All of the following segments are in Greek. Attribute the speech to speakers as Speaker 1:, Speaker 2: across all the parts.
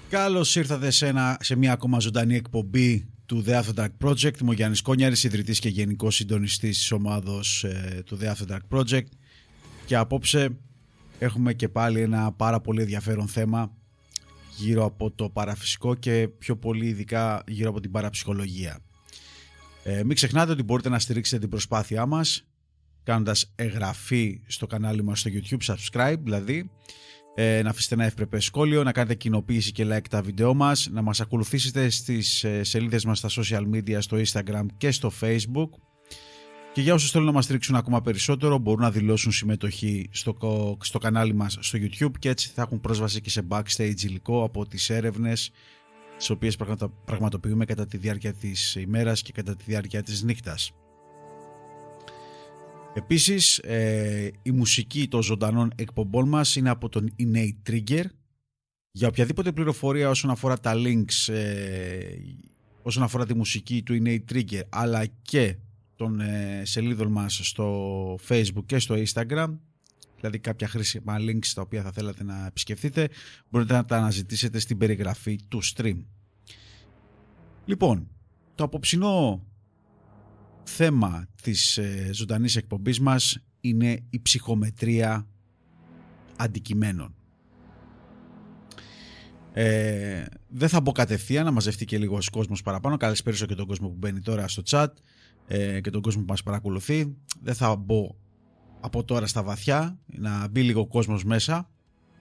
Speaker 1: Καλώς ήρθατε σε μια ακόμα ζωντανή εκπομπή του The After Dark Project. Είμαι ο Γιάννης Κόνιαρης, ιδρυτής και γενικός συντονιστής της ομάδος του The After Dark Project. Και απόψε έχουμε και πάλι ένα πάρα πολύ ενδιαφέρον θέμα γύρω από το παραφυσικό και πιο πολύ ειδικά γύρω από την παραψυχολογία. Μην ξεχνάτε ότι μπορείτε να στηρίξετε την προσπάθειά μας κάνοντας εγγραφή στο κανάλι μας στο YouTube, subscribe δηλαδή, να αφήσετε ένα ευπρεπές σχόλιο, να κάνετε κοινοποίηση και like τα βίντεό μας, να μας ακολουθήσετε στις σελίδες μας στα social media, στο Instagram και στο Facebook. Και για όσους θέλουν να μας στηρίξουν ακόμα περισσότερο μπορούν να δηλώσουν συμμετοχή στο κανάλι μας στο YouTube και έτσι θα έχουν πρόσβαση και σε backstage υλικό από τις έρευνες τις οποίες πραγματοποιούμε κατά τη διάρκεια της ημέρας και κατά τη διάρκεια της νύχτας. Επίσης η μουσική των ζωντανών εκπομπών μας είναι από τον Innate Trigger. Για οποιαδήποτε πληροφορία όσον αφορά τα links, όσον αφορά τη μουσική του Innate Trigger αλλά και των σελίδων μας στο Facebook και στο Instagram, δηλαδή κάποια χρήσιμα links τα οποία θα θέλατε να επισκεφτείτε, μπορείτε να τα αναζητήσετε στην περιγραφή του stream. Λοιπόν, το απόψινό θέμα της ζωντανής εκπομπής μας είναι η ψυχομετρία αντικειμένων. Δεν θα μπω κατευθείαν, να μαζευτεί και λίγος κόσμος παραπάνω. Καλησπέρισω και τον κόσμο που μπαίνει τώρα στο chat και τον κόσμο που μας παρακολουθεί. Δεν θα μπω από τώρα στα βαθιά, να μπει λίγο κόσμος μέσα.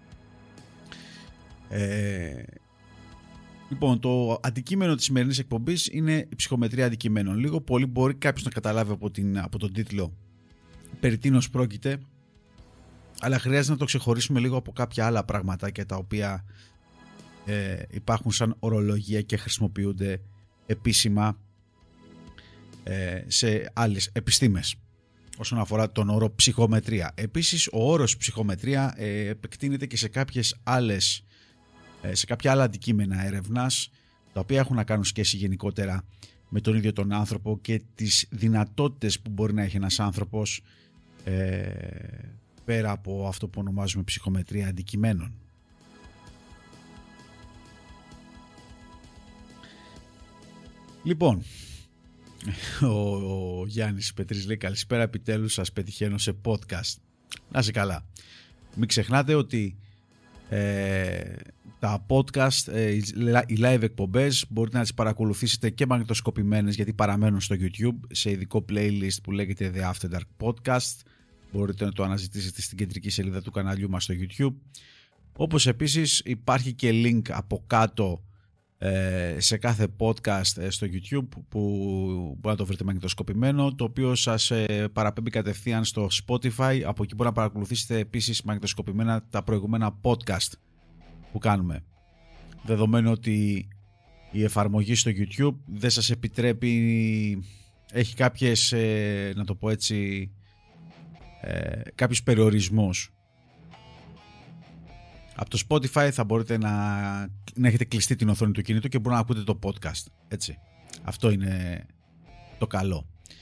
Speaker 1: Λοιπόν, το αντικείμενο της σημερινής εκπομπής είναι η ψυχομετρία αντικειμένων. Λίγο πολύ μπορεί κάποιος να καταλάβει από τον τίτλο περί τίνος πρόκειται, αλλά χρειάζεται να το ξεχωρίσουμε λίγο από κάποια άλλα πραγματάκια τα οποία υπάρχουν σαν ορολογία και χρησιμοποιούνται επίσημα σε άλλες επιστήμες όσον αφορά τον όρο ψυχομετρία. Επίσης, ο όρος ψυχομετρία επεκτείνεται και σε κάποια άλλα αντικείμενα έρευνας τα οποία έχουν να κάνουν σχέση γενικότερα με τον ίδιο τον άνθρωπο και τις δυνατότητες που μπορεί να έχει ένας άνθρωπος πέρα από αυτό που ονομάζουμε ψυχομετρία αντικειμένων. Λοιπόν, ο Γιάννης Πετρής λέει καλησπέρα, επιτέλους σας πετυχαίνω σε podcast. Να είσαι καλά. Μην ξεχνάτε ότι τα podcast, οι live εκπομπές μπορείτε να τις παρακολουθήσετε και μαγνητοσκοπημένες γιατί παραμένουν στο YouTube σε ειδικό playlist που λέγεται The After Dark Podcast. Μπορείτε να το αναζητήσετε στην κεντρική σελίδα του καναλιού μας στο YouTube. Όπως επίσης υπάρχει και link από κάτω σε κάθε podcast στο YouTube που μπορεί να το βρείτε μαγνητοσκοπημένο, το οποίο σας παραπέμπει κατευθείαν στο Spotify. Από εκεί μπορείτε να παρακολουθήσετε επίσης μαγνητοσκοπημένα τα προηγούμενα podcast που κάνουμε, δεδομένου ότι η εφαρμογή στο YouTube δεν σας επιτρέπει, έχει κάποιες να το πω έτσι, κάποιους περιορισμούς. Από το Spotify θα μπορείτε να έχετε κλειστεί την οθόνη του κινητού και μπορείτε να ακούτε το podcast. Έτσι. Αυτό είναι το καλό.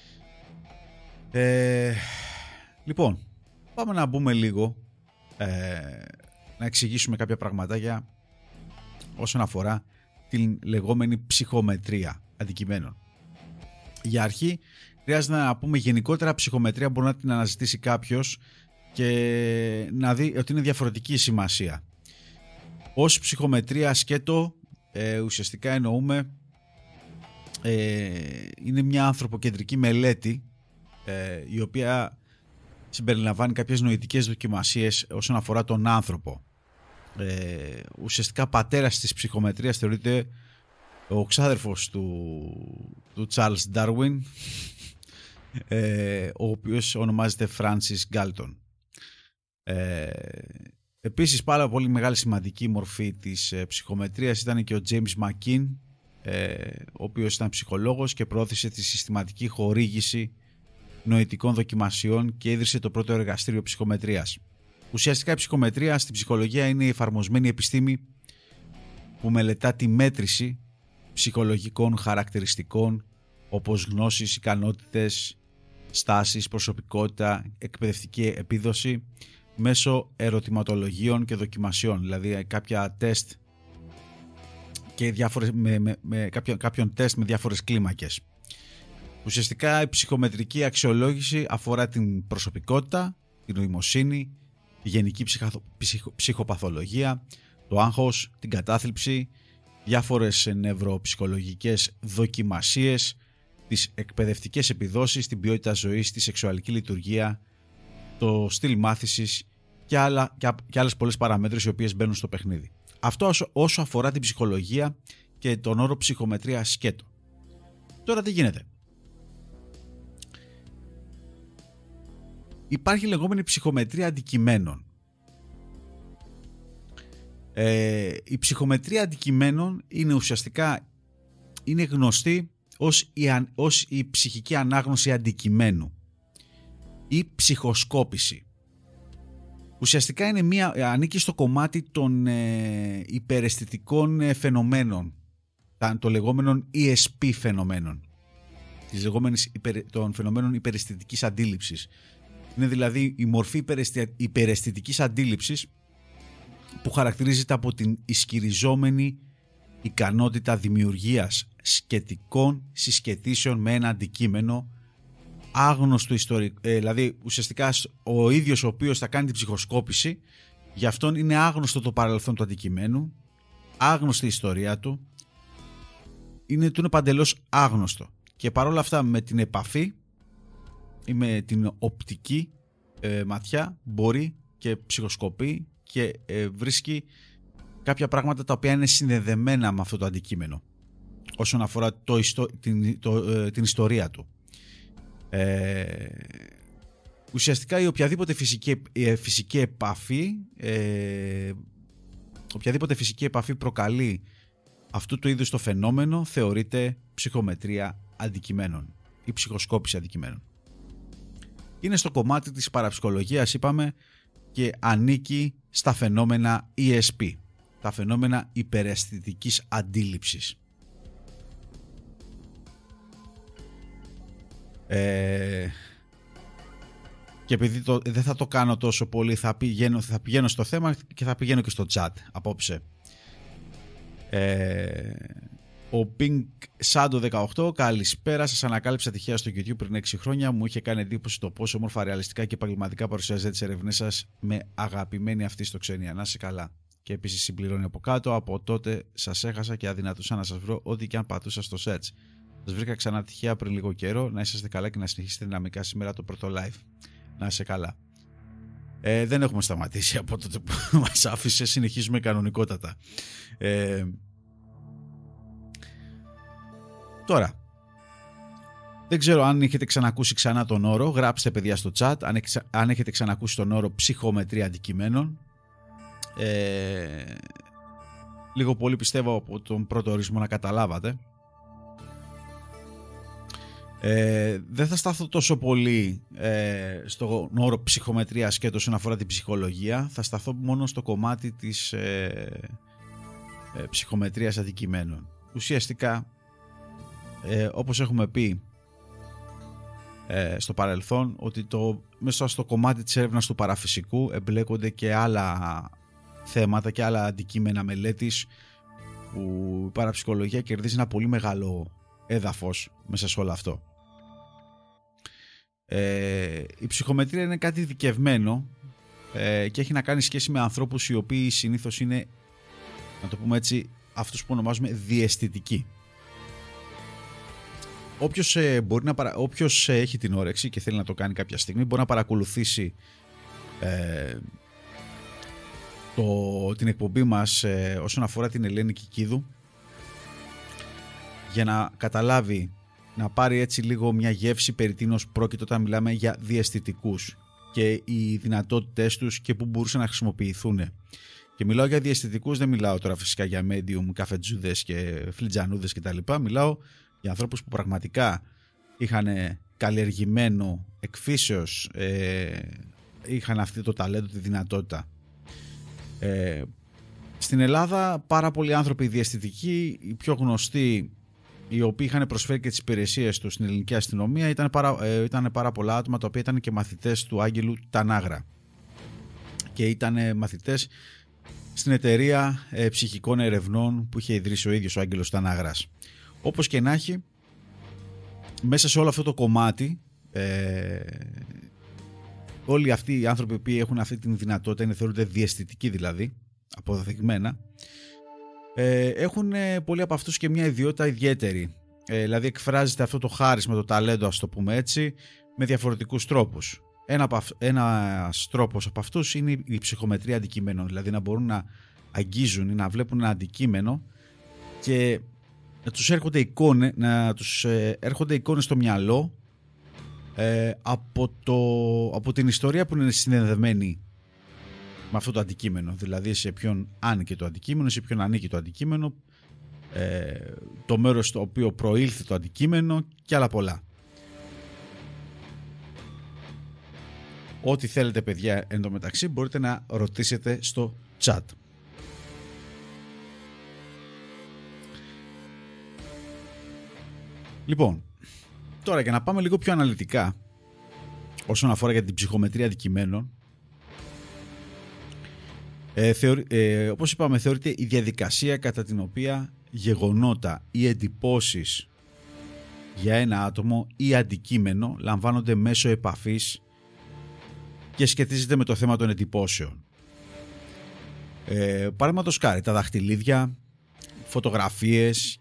Speaker 1: Λοιπόν, πάμε να μπούμε λίγο, να εξηγήσουμε κάποια πραγματάκια όσον αφορά την λεγόμενη ψυχομετρία αντικειμένων. Για αρχή, χρειάζεται να πούμε γενικότερα ψυχομετρία μπορεί να την αναζητήσει κάποιος και να δει ότι είναι διαφορετική η σημασία. Ως ψυχομετρία σκέτο ουσιαστικά εννοούμε είναι μια ανθρωποκεντρική μελέτη η οποία συμπεριλαμβάνει κάποιες νοητικές δοκιμασίες όσον αφορά τον άνθρωπο. Ουσιαστικά πατέρας της ψυχομετρίας θεωρείται ο ξάδερφος του Charles Darwin, ο οποίος ονομάζεται Francis Galton. Επίσης πάρα πολύ μεγάλη σημαντική μορφή της ψυχομετρίας ήταν και ο James McKean, ο οποίος ήταν ψυχολόγος και προώθησε τη συστηματική χορήγηση νοητικών δοκιμασιών και ίδρυσε το πρώτο εργαστήριο ψυχομετρίας. Ουσιαστικά η ψυχομετρία στην ψυχολογία είναι η εφαρμοσμένη επιστήμη που μελετά τη μέτρηση ψυχολογικών χαρακτηριστικών όπως γνώσεις, ικανότητες, στάσεις, προσωπικότητα, εκπαιδευτική επίδοση μέσω ερωτηματολογίων και δοκιμασιών, δηλαδή κάποια τεστ και με κάποιον τεστ με διάφορες κλίμακες. Ουσιαστικά η ψυχομετρική αξιολόγηση αφορά την προσωπικότητα, την νοημοσύνη, τη γενική ψυχοπαθολογία, το άγχος, την κατάθλιψη, διάφορες νευροψυχολογικές δοκιμασίες, τις εκπαιδευτικές επιδόσεις, την ποιότητα ζωής, τη σεξουαλική λειτουργία, το στυλ μάθησης και άλλες πολλές παραμέτρους οι οποίες μπαίνουν στο παιχνίδι. Αυτό όσο αφορά την ψυχολογία και τον όρο ψυχομετρία σκέτο. Τώρα τι γίνεται. Υπάρχει λεγόμενη ψυχομετρία αντικειμένων. Η ψυχομετρία αντικειμένων είναι ουσιαστικά γνωστή ως η ψυχική ανάγνωση αντικειμένου ή ψυχοσκόπηση. Ουσιαστικά ανήκει στο κομμάτι των υπεραισθητικών φαινομένων, των λεγόμενων ESP φαινομένων, των φαινομένων υπεραισθητικής αντίληψης. Είναι δηλαδή η μορφή υπεραισθητικής αντίληψης που χαρακτηρίζεται από την ισχυριζόμενη ικανότητα δημιουργίας σκετικών συσχετήσεων με ένα αντικείμενο άγνωστο ιστορικό. Δηλαδή ουσιαστικά ο ίδιος ο οποίος θα κάνει την ψυχοσκόπηση, γι' αυτόν είναι άγνωστο το παρελθόν του αντικειμένου, άγνωστη η ιστορία του, είναι παντελώς άγνωστο, και παρόλα αυτά με την επαφή ή με την οπτική ματιά μπορεί και ψυχοσκοπεί και βρίσκει κάποια πράγματα τα οποία είναι συνδεδεμένα με αυτό το αντικείμενο όσον αφορά την ιστορία του. Ουσιαστικά η οποιαδήποτε φυσική επαφή προκαλεί αυτού του είδους το φαινόμενο θεωρείται ψυχομετρία αντικειμένων ή ψυχοσκόπηση αντικειμένων. Είναι στο κομμάτι της παραψυχολογίας, είπαμε, και ανήκει στα φαινόμενα ESP, τα φαινόμενα υπεραισθητικής αντίληψης. Και επειδή δεν θα το κάνω τόσο πολύ, θα πηγαίνω στο θέμα και θα πηγαίνω και στο chat απόψε. Ο Pink Shadow 18, καλησπέρα. Σας ανακάλυψα τυχαία στο YouTube πριν 6 χρόνια. Μου είχε κάνει εντύπωση το πόσο όμορφα, ρεαλιστικά και επαγγελματικά παρουσιάζετε τις ερευνές σας με αγαπημένη αυτή στο ξένια. Να είσαι καλά. Και επίσης συμπληρώνει από κάτω. Από τότε σας έχασα και αδυνατούσα να σας βρω ό,τι και αν πατούσα στο search. Σας βρήκα ξανά τυχαία πριν λίγο καιρό. Να είσαστε καλά και να συνεχίσετε δυναμικά σήμερα το πρώτο live. Να είσαι καλά. Δεν έχουμε σταματήσει από τότε που μας άφησε. Συνεχίζουμε κανονικότατα. Τώρα, δεν ξέρω αν έχετε ξανακούσει ξανά τον όρο. Γράψτε, παιδιά, στο chat αν έχετε ξανακούσει τον όρο ψυχομετρία αντικειμένων. Λίγο πολύ πιστεύω από τον πρώτο ορισμό να καταλάβατε. Δεν θα σταθώ τόσο πολύ στον όρο ψυχομετρία σκέτο όσον αφορά την ψυχολογία. Θα σταθώ μόνο στο κομμάτι της ψυχομετρίας αντικειμένων. Ουσιαστικά, όπως έχουμε πει στο παρελθόν, ότι μέσα στο κομμάτι της έρευνας του παραφυσικού εμπλέκονται και άλλα θέματα και άλλα αντικείμενα μελέτης, που η παραψυχολογία κερδίζει ένα πολύ μεγάλο έδαφος μέσα σε όλο αυτό. Η ψυχομετρία είναι κάτι ειδικευμένο και έχει να κάνει σχέση με ανθρώπους οι οποίοι συνήθως είναι, να το πούμε έτσι, αυτούς που ονομάζουμε διαισθητικοί. Όποιος έχει την όρεξη και θέλει να το κάνει κάποια στιγμή, μπορεί να παρακολουθήσει την εκπομπή μας όσον αφορά την Ελένη Κικίδου, για να καταλάβει, να πάρει έτσι λίγο μια γεύση περί τίνος πρόκειται όταν μιλάμε για διαισθητικούς και οι δυνατότητες τους και που μπορούσαν να χρησιμοποιηθούν. Και μιλάω για διαισθητικούς, δεν μιλάω τώρα φυσικά για medium, καφετζούδες και φλιτζανούδες κτλ. Μιλάω για ανθρώπους που πραγματικά είχαν καλλιεργημένο εκφύσεως, είχαν αυτό το ταλέντο, τη δυνατότητα. Στην Ελλάδα πάρα πολλοί άνθρωποι διαισθητικοί, οι πιο γνωστοί, οι οποίοι είχαν προσφέρει και τις υπηρεσίες τους στην ελληνική αστυνομία, ήταν πάρα πολλά άτομα τα οποία ήταν και μαθητές του Άγγελου Τανάγρα και ήταν μαθητές στην εταιρεία ψυχικών ερευνών που είχε ιδρύσει ο ίδιος ο Άγγελος Ταναγράς. Όπως και να έχει, μέσα σε όλο αυτό το κομμάτι, όλοι αυτοί οι άνθρωποι που έχουν αυτή τη δυνατότητα, θεωρούνται διαισθητικοί δηλαδή, αποδεδειγμένα, έχουν πολλοί από αυτούς και μια ιδιότητα ιδιαίτερη. Δηλαδή αυτό το χάρισμα, το ταλέντο, ας το πούμε έτσι, με διαφορετικούς τρόπους. Ένας τρόπος από αυτούς είναι η ψυχομετρία αντικειμένων, δηλαδή να μπορούν να αγγίζουν ή να βλέπουν ένα αντικείμενο και να τους έρχονται εικόνες στο μυαλό από την ιστορία που είναι συνδεδεμένη με αυτό το αντικείμενο, δηλαδή σε ποιον άνοιγε το αντικείμενο, σε ποιον ανήκει το αντικείμενο, το μέρος στο οποίο προήλθε το αντικείμενο και άλλα πολλά. Ό,τι θέλετε παιδιά εντωμεταξύ μπορείτε να ρωτήσετε στο chat. Λοιπόν, τώρα για να πάμε λίγο πιο αναλυτικά όσον αφορά για την ψυχομετρία αντικειμένων, όπως είπαμε, θεωρείται η διαδικασία κατά την οποία γεγονότα ή εντυπώσεις για ένα άτομο ή αντικείμενο λαμβάνονται μέσω επαφής και σχετίζεται με το θέμα των εντυπώσεων. Παραδείγματος χάρη, τα δαχτυλίδια, φωτογραφίες,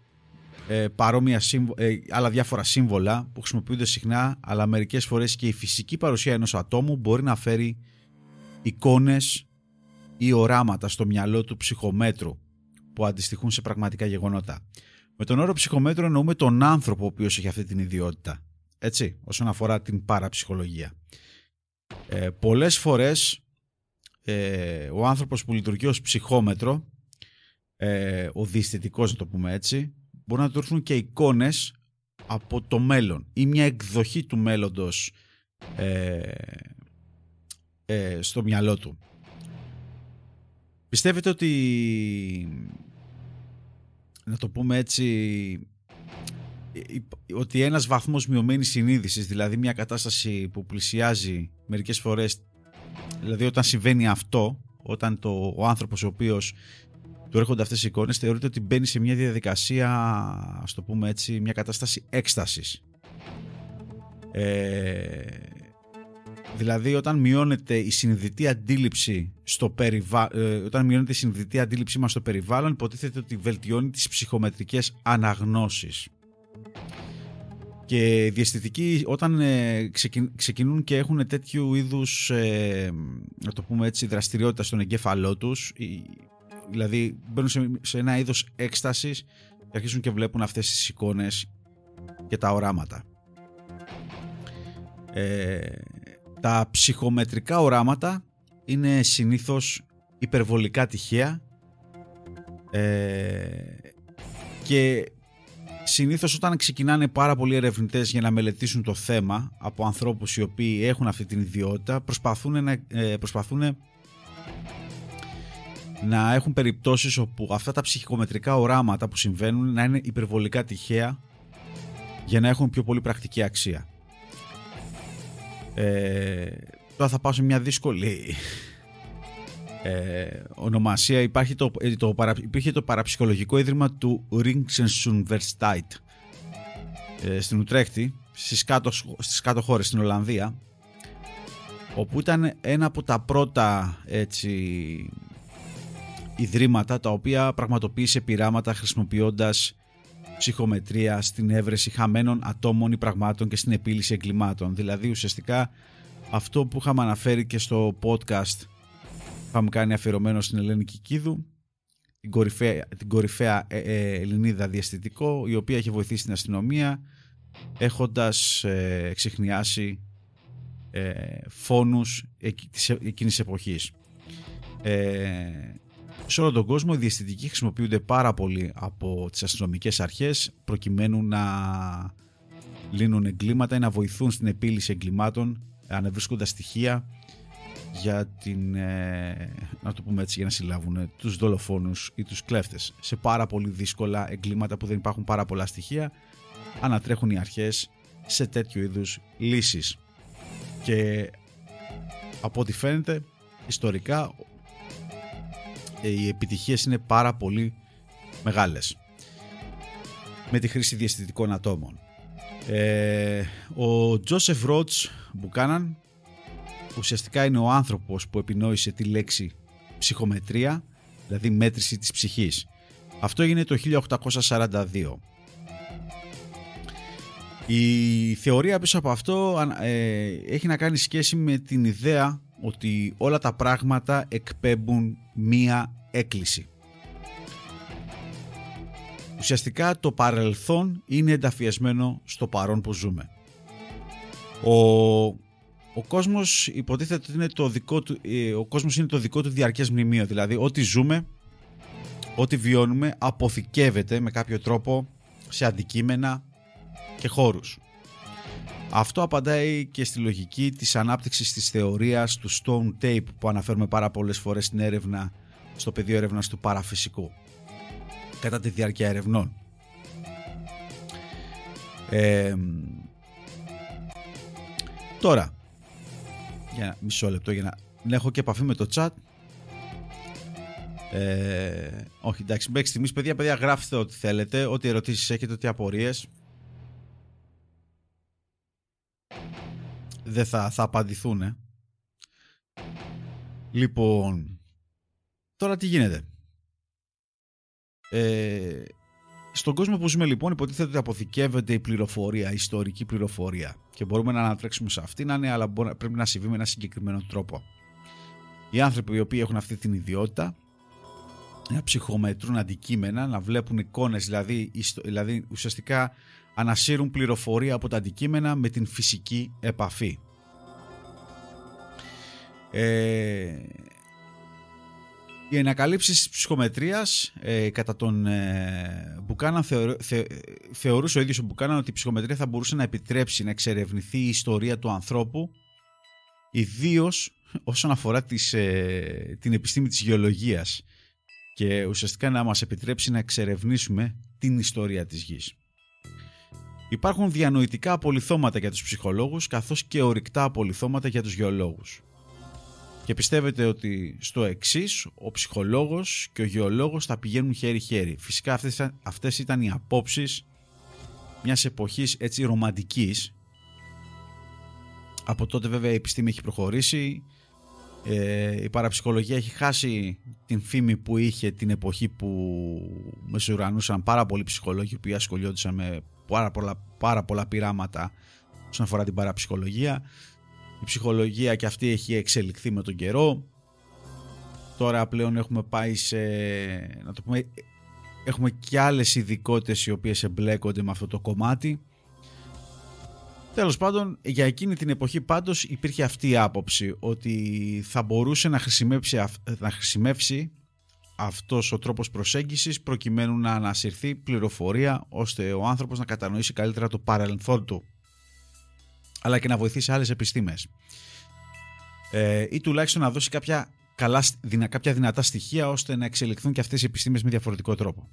Speaker 1: άλλα διάφορα σύμβολα που χρησιμοποιούνται συχνά, αλλά μερικές φορές και η φυσική παρουσία ενός ατόμου μπορεί να φέρει εικόνες ή οράματα στο μυαλό του ψυχομέτρου που αντιστοιχούν σε πραγματικά γεγονότα. Με τον όρο ψυχομέτρο εννοούμε τον άνθρωπο ο οποίος έχει αυτή την ιδιότητα, έτσι, όσον αφορά την παραψυχολογία. Πολλές φορές ο άνθρωπος που λειτουργεί ως ψυχόμετρο, ο διαισθητικός να το πούμε έτσι, μπορεί να του έρθουν και εικόνες από το μέλλον ή μια εκδοχή του μέλλοντος στο μυαλό του. Πιστεύετε να το πούμε έτσι, ότι ένας βαθμός μειωμένης συνείδησης, δηλαδή μια κατάσταση που πλησιάζει μερικές φορές, δηλαδή όταν συμβαίνει αυτό, όταν ο άνθρωπος ο οποίος του έρχονται αυτές οι εικόνες, θεωρείται ότι μπαίνει σε μια διαδικασία, ας το πούμε έτσι, μια κατάσταση έκστασης. Δηλαδή όταν μειώνεται η συνειδητή αντίληψη όταν μειώνεται η συνειδητή αντίληψή μας στο περιβάλλον, υποτίθεται ότι βελτιώνει τις ψυχομετρικές αναγνώσεις. Και οι διαισθητικοί όταν ξεκινούν και έχουν τέτοιου είδους να το πούμε έτσι, δραστηριότητα στον εγκέφαλό τους, δηλαδή μπαίνουν σε ένα είδος έκστασης και αρχίζουν και βλέπουν αυτές τις εικόνες και τα οράματα. Τα ψυχομετρικά οράματα είναι συνήθως υπερβολικά τυχαία και συνήθως όταν ξεκινάνε πάρα πολλοί ερευνητές για να μελετήσουν το θέμα από ανθρώπους οι οποίοι έχουν αυτή την ιδιότητα, προσπαθούν να έχουν περιπτώσεις όπου αυτά τα ψυχομετρικά οράματα που συμβαίνουν να είναι υπερβολικά τυχαία για να έχουν πιο πολύ πρακτική αξία. Τώρα θα πάω σε μια δύσκολη ονομασία. Υπήρχε το παραψυχολογικό ίδρυμα του Rijksuniversiteit στην Ουτρέχτη, στις κάτω χώρες, στην Ολλανδία, όπου ήταν ένα από τα πρώτα ιδρύματα τα οποία πραγματοποίησε πειράματα χρησιμοποιώντας ψυχομετρία στην έβρεση χαμένων ατόμων ή πραγμάτων και στην επίλυση εγκλημάτων. Δηλαδή ουσιαστικά αυτό που είχαμε αναφέρει και στο podcast είχαμε κάνει αφιερωμένο στην Ελένη Κικίδου, την κορυφαία Ελληνίδα διαισθητικό, η οποία έχει βοηθήσει την αστυνομία έχοντας ξεχνιάσει φόνους εκείνης της εποχής. Σε όλο τον κόσμο οι διαισθητικοί χρησιμοποιούνται πάρα πολύ από τις αστυνομικές αρχές προκειμένου να λύνουν εγκλήματα ή να βοηθούν στην επίλυση εγκλημάτων ανεβρίσκοντας στοιχεία για να το πούμε έτσι, για να συλλάβουν τους δολοφόνους ή τους κλέφτες. Σε πάρα πολύ δύσκολα εγκλήματα που δεν υπάρχουν πάρα πολλά στοιχεία, ανατρέχουν οι αρχές σε τέτοιου είδους λύσεις. Και από ό,τι φαίνεται ιστορικά οι επιτυχίες είναι πάρα πολύ μεγάλες με τη χρήση διαισθητικών ατόμων. Ο Τζόσεφ Ρότς Μπουκάναν ουσιαστικά είναι ο άνθρωπος που επινόησε τη λέξη ψυχομετρία, δηλαδή μέτρηση της ψυχής. Αυτό έγινε το 1842. Η θεωρία πίσω από αυτό έχει να κάνει σχέση με την ιδέα ότι όλα τα πράγματα εκπέμπουν μία έκκληση. Ουσιαστικά το παρελθόν είναι ενταφιασμένο στο παρόν που ζούμε. Ο κόσμος υποτίθεται ότι είναι το δικό του διαρκές μνημείο, δηλαδή ό,τι ζούμε, ό,τι βιώνουμε αποθηκεύεται με κάποιο τρόπο σε αντικείμενα και χώρους. Αυτό απαντάει και στη λογική της ανάπτυξης της θεωρίας του Stone Tape που αναφέρουμε πάρα πολλές φορές στην έρευνα, στο πεδίο έρευνας του παραφυσικού κατά τη διάρκεια ερευνών. Τώρα για μισό λεπτό για να έχω και επαφή με το chat. Όχι, εντάξει, μέχρι στιγμής παιδιά γράφτε ό,τι θέλετε, ό,τι ερωτήσεις έχετε, ό,τι απορίες. Δεν θα απαντηθούν. Λοιπόν, τώρα τι γίνεται. Στον κόσμο που ζούμε λοιπόν υποτίθεται ότι αποθηκεύεται η πληροφορία, η ιστορική πληροφορία και μπορούμε να ανατρέξουμε σε αυτήν, αλλά πρέπει να συμβεί με ένα συγκεκριμένο τρόπο. Οι άνθρωποι οι οποίοι έχουν αυτή την ιδιότητα να ψυχομετρούν αντικείμενα, να βλέπουν εικόνες, δηλαδή ουσιαστικά ανασύρουν πληροφορία από τα αντικείμενα με την φυσική επαφή. Οι ανακαλύψεις της ψυχομετρίας κατά τον Μπουκάναν θεωρούσε ο ίδιος ο Μπουκάναν ότι η ψυχομετρία θα μπορούσε να επιτρέψει να εξερευνηθεί η ιστορία του ανθρώπου, ιδίως όσον αφορά την επιστήμη της γεωλογίας και ουσιαστικά να μας επιτρέψει να εξερευνήσουμε την ιστορία της γης. Υπάρχουν διανοητικά απολιθώματα για τους ψυχολόγους καθώς και ορυκτά απολιθώματα για τους γεωλόγους. Και πιστεύετε ότι στο εξής ο ψυχολόγος και ο γεωλόγος θα πηγαίνουν χέρι-χέρι. Φυσικά αυτές ήταν οι απόψεις μιας εποχής έτσι ρομαντικής. Από τότε βέβαια η επιστήμη έχει προχωρήσει. Η παραψυχολογία έχει χάσει την φήμη που είχε την εποχή που μεσουρανούσαν πάρα πολλοί ψυχολόγοι που ασχολιόντουσαν με πάρα πολλά πειράματα όσον αφορά την παραψυχολογία. Η ψυχολογία και αυτή έχει εξελιχθεί με τον καιρό. Τώρα πλέον έχουμε πάει έχουμε και άλλες ειδικότητες οι οποίες εμπλέκονται με αυτό το κομμάτι. Τέλος πάντων, για εκείνη την εποχή πάντως υπήρχε αυτή η άποψη ότι θα μπορούσε να χρησιμεύσει αυτός ο τρόπος προσέγγισης προκειμένου να ανασυρθεί πληροφορία ώστε ο άνθρωπος να κατανοήσει καλύτερα το παρελθόν του, αλλά και να βοηθήσει άλλες επιστήμες ή τουλάχιστον να δώσει κάποια δυνατά στοιχεία ώστε να εξελιχθούν και αυτές οι επιστήμες με διαφορετικό τρόπο.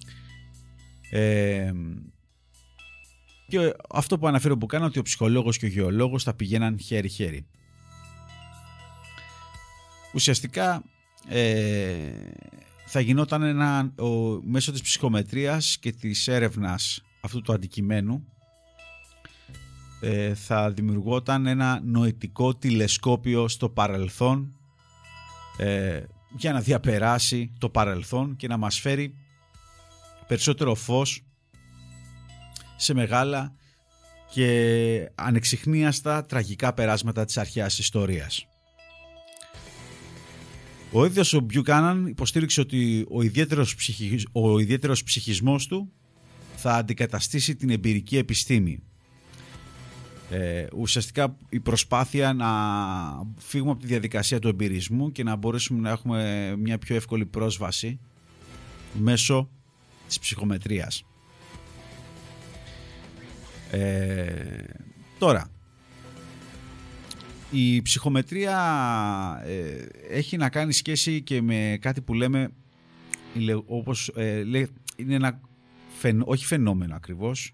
Speaker 1: Και αυτό που αναφέρω που κάνω, ότι ο ψυχολόγος και ο γεωλόγος θα πηγαίναν χέρι-χέρι. Ουσιαστικά θα γινόταν μέσω της ψυχομετρίας και της έρευνας αυτού του αντικειμένου θα δημιουργόταν ένα νοητικό τηλεσκόπιο στο παρελθόν για να διαπεράσει το παρελθόν και να μας φέρει περισσότερο φως σε μεγάλα και ανεξιχνίαστα τραγικά περάσματα της αρχαίας ιστορίας. Ο ίδιος ο Μπιουκάναν υποστήριξε ότι ο ιδιαίτερος ψυχισμός του θα αντικαταστήσει την εμπειρική επιστήμη. Ουσιαστικά η προσπάθεια να φύγουμε από τη διαδικασία του εμπειρισμού και να μπορέσουμε να έχουμε μια πιο εύκολη πρόσβαση μέσω της ψυχομετρίας. Τώρα, η ψυχομετρία έχει να κάνει σχέση και με κάτι που λέμε, όπως είναι ένα όχι φαινόμενο ακριβώς,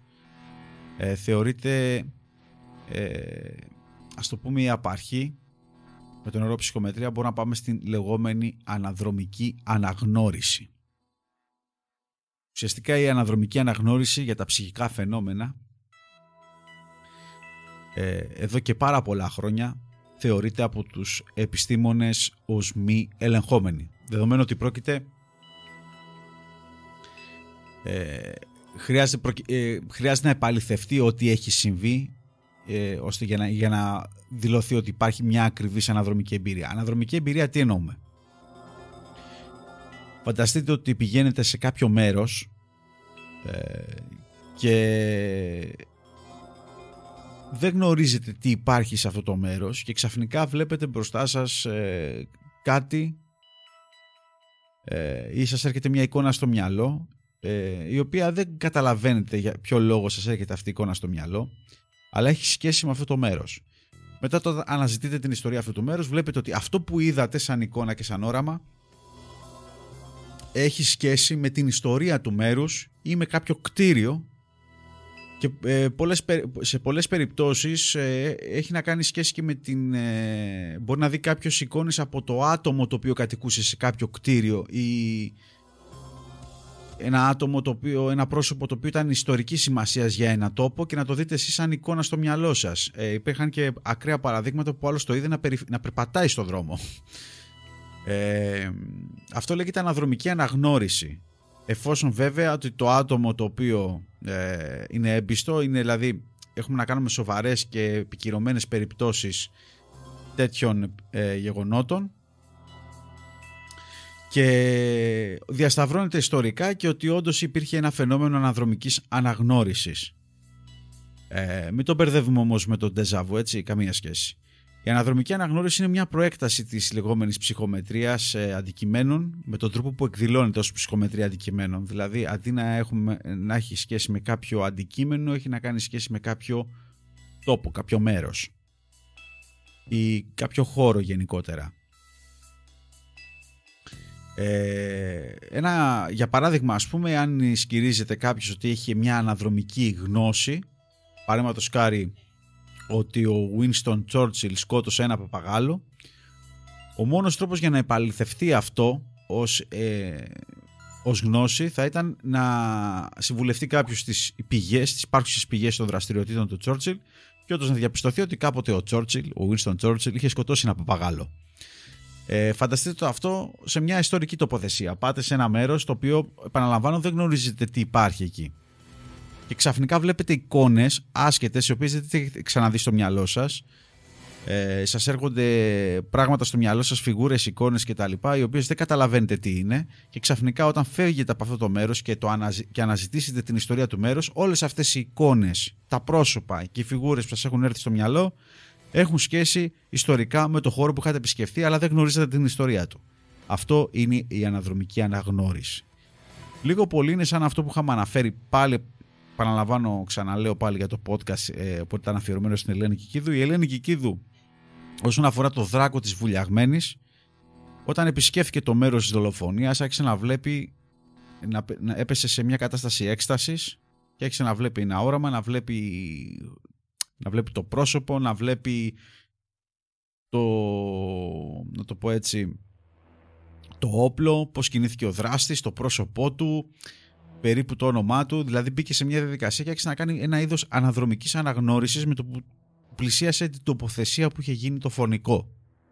Speaker 1: θεωρείται ας το πούμε η απαρχή με τον όρο ψυχομετρία μπορούμε να πάμε στην λεγόμενη αναδρομική αναγνώριση. Ουσιαστικά η αναδρομική αναγνώριση για τα ψυχικά φαινόμενα εδώ και πάρα πολλά χρόνια θεωρείται από τους επιστήμονες ως μη ελεγχόμενη. Δεδομένου ότι πρόκειται χρειάζεται να επαληθευτεί ότι έχει συμβεί ώστε για να δηλωθεί ότι υπάρχει μια ακριβής αναδρομική εμπειρία. Αναδρομική εμπειρία τι εννοούμε? Φανταστείτε ότι πηγαίνετε σε κάποιο μέρος και δεν γνωρίζετε τι υπάρχει σε αυτό το μέρος και ξαφνικά βλέπετε μπροστά σας κάτι ή σας έρχεται μια εικόνα στο μυαλό η οποία δεν καταλαβαίνετε για ποιο λόγο σας έρχεται αυτή η εικόνα στο μυαλό, αλλά έχει σχέση με αυτό το μέρος. Μετά το αναζητείτε την ιστορία αυτού του μέρους, βλέπετε ότι αυτό που είδατε σαν εικόνα και σαν όραμα έχει σχέση με την ιστορία του μέρους ή με κάποιο κτίριο και σε πολλές περιπτώσεις έχει να κάνει σχέση και με την... μπορεί να δει κάποιος εικόνες από το άτομο το οποίο κατοικούσε σε κάποιο κτίριο ή ένα άτομο, ένα πρόσωπο το οποίο ήταν ιστορική σημασίας για ένα τόπο και να το δείτε εσείς σαν εικόνα στο μυαλό σας. Υπήρχαν και ακραία παραδείγματα που άλλος το είδε να περπατάει στο δρόμο. Αυτό λέγεται αναδρομική αναγνώριση. Εφόσον βέβαια ότι το άτομο το οποίο είναι έμπιστο, είναι δηλαδή έχουμε να κάνουμε σοβαρές και επικυρωμένες περιπτώσεις τέτοιων γεγονότων και διασταυρώνεται ιστορικά και ότι όντως υπήρχε ένα φαινόμενο αναδρομικής αναγνώρισης. Μην το μπερδεύουμε όμως με τον ντεζαβού, έτσι, καμία σχέση. Η αναδρομική αναγνώριση είναι μια προέκταση της λεγόμενης ψυχομετρίας αντικειμένων με τον τρόπο που εκδηλώνεται ως ψυχομετρία αντικειμένων. Δηλαδή αντί να έχει σχέση με κάποιο αντικείμενο, έχει να κάνει σχέση με κάποιο τόπο, κάποιο μέρος ή κάποιο χώρο γενικότερα. Για παράδειγμα, ας πούμε, αν ισχυρίζεται κάποιος ότι έχει μια αναδρομική γνώση, παραδείγματος χάρη ότι ο Winston Churchill σκότωσε ένα παπαγάλο, ο μόνος τρόπος για να επαληθευτεί αυτό ως γνώση θα ήταν να συμβουλευτεί κάποιος στις υπάρχουσες πηγές των δραστηριοτήτων του Churchill και όντως να διαπιστωθεί ότι κάποτε ο Winston Churchill είχε σκοτώσει ένα παπαγάλο. Φανταστείτε το αυτό σε μια ιστορική τοποθεσία. Πάτε σε ένα μέρος το οποίο, επαναλαμβάνω, δεν γνωρίζετε τι υπάρχει εκεί. Και ξαφνικά βλέπετε εικόνες άσχετες, οι οποίες δεν τις έχετε ξαναδεί στο μυαλό σας. Σας έρχονται πράγματα στο μυαλό σας, φιγούρες, εικόνες κτλ., οι οποίες δεν καταλαβαίνετε τι είναι. Και ξαφνικά, όταν φεύγετε από αυτό το μέρος και αναζητήσετε την ιστορία του μέρους, όλες αυτές οι εικόνες, τα πρόσωπα και οι φιγούρες που σας έχουν έρθει στο μυαλό έχουν σχέση ιστορικά με το χώρο που είχατε επισκεφθεί, αλλά δεν γνωρίζετε την ιστορία του. Αυτό είναι η αναδρομική αναγνώριση. Λίγο πολύ είναι σαν αυτό που είχαμε αναφέρει πάλι. Παραλαμβάνω, ξαναλέω πάλι για το podcast που ήταν αφιερωμένο στην Ελένη Κικίδου. Η Ελένη Κικίδου, όσον αφορά το δράκο της Βουλιαγμένης, όταν επισκέφθηκε το μέρος της δολοφονίας, άρχισε να βλέπει, έπεσε σε μια κατάσταση έκστασης και άρχισε να βλέπει ένα όραμα, να βλέπει το πρόσωπο, να βλέπει να το πω έτσι, το όπλο, πώς κινήθηκε ο δράστης, το πρόσωπό του, περίπου το όνομά του. Δηλαδή μπήκε σε μια διαδικασία και άρχισε να κάνει ένα είδος αναδρομικής αναγνώρισης με το που πλησίασε την τοποθεσία που είχε γίνει το φωνικό.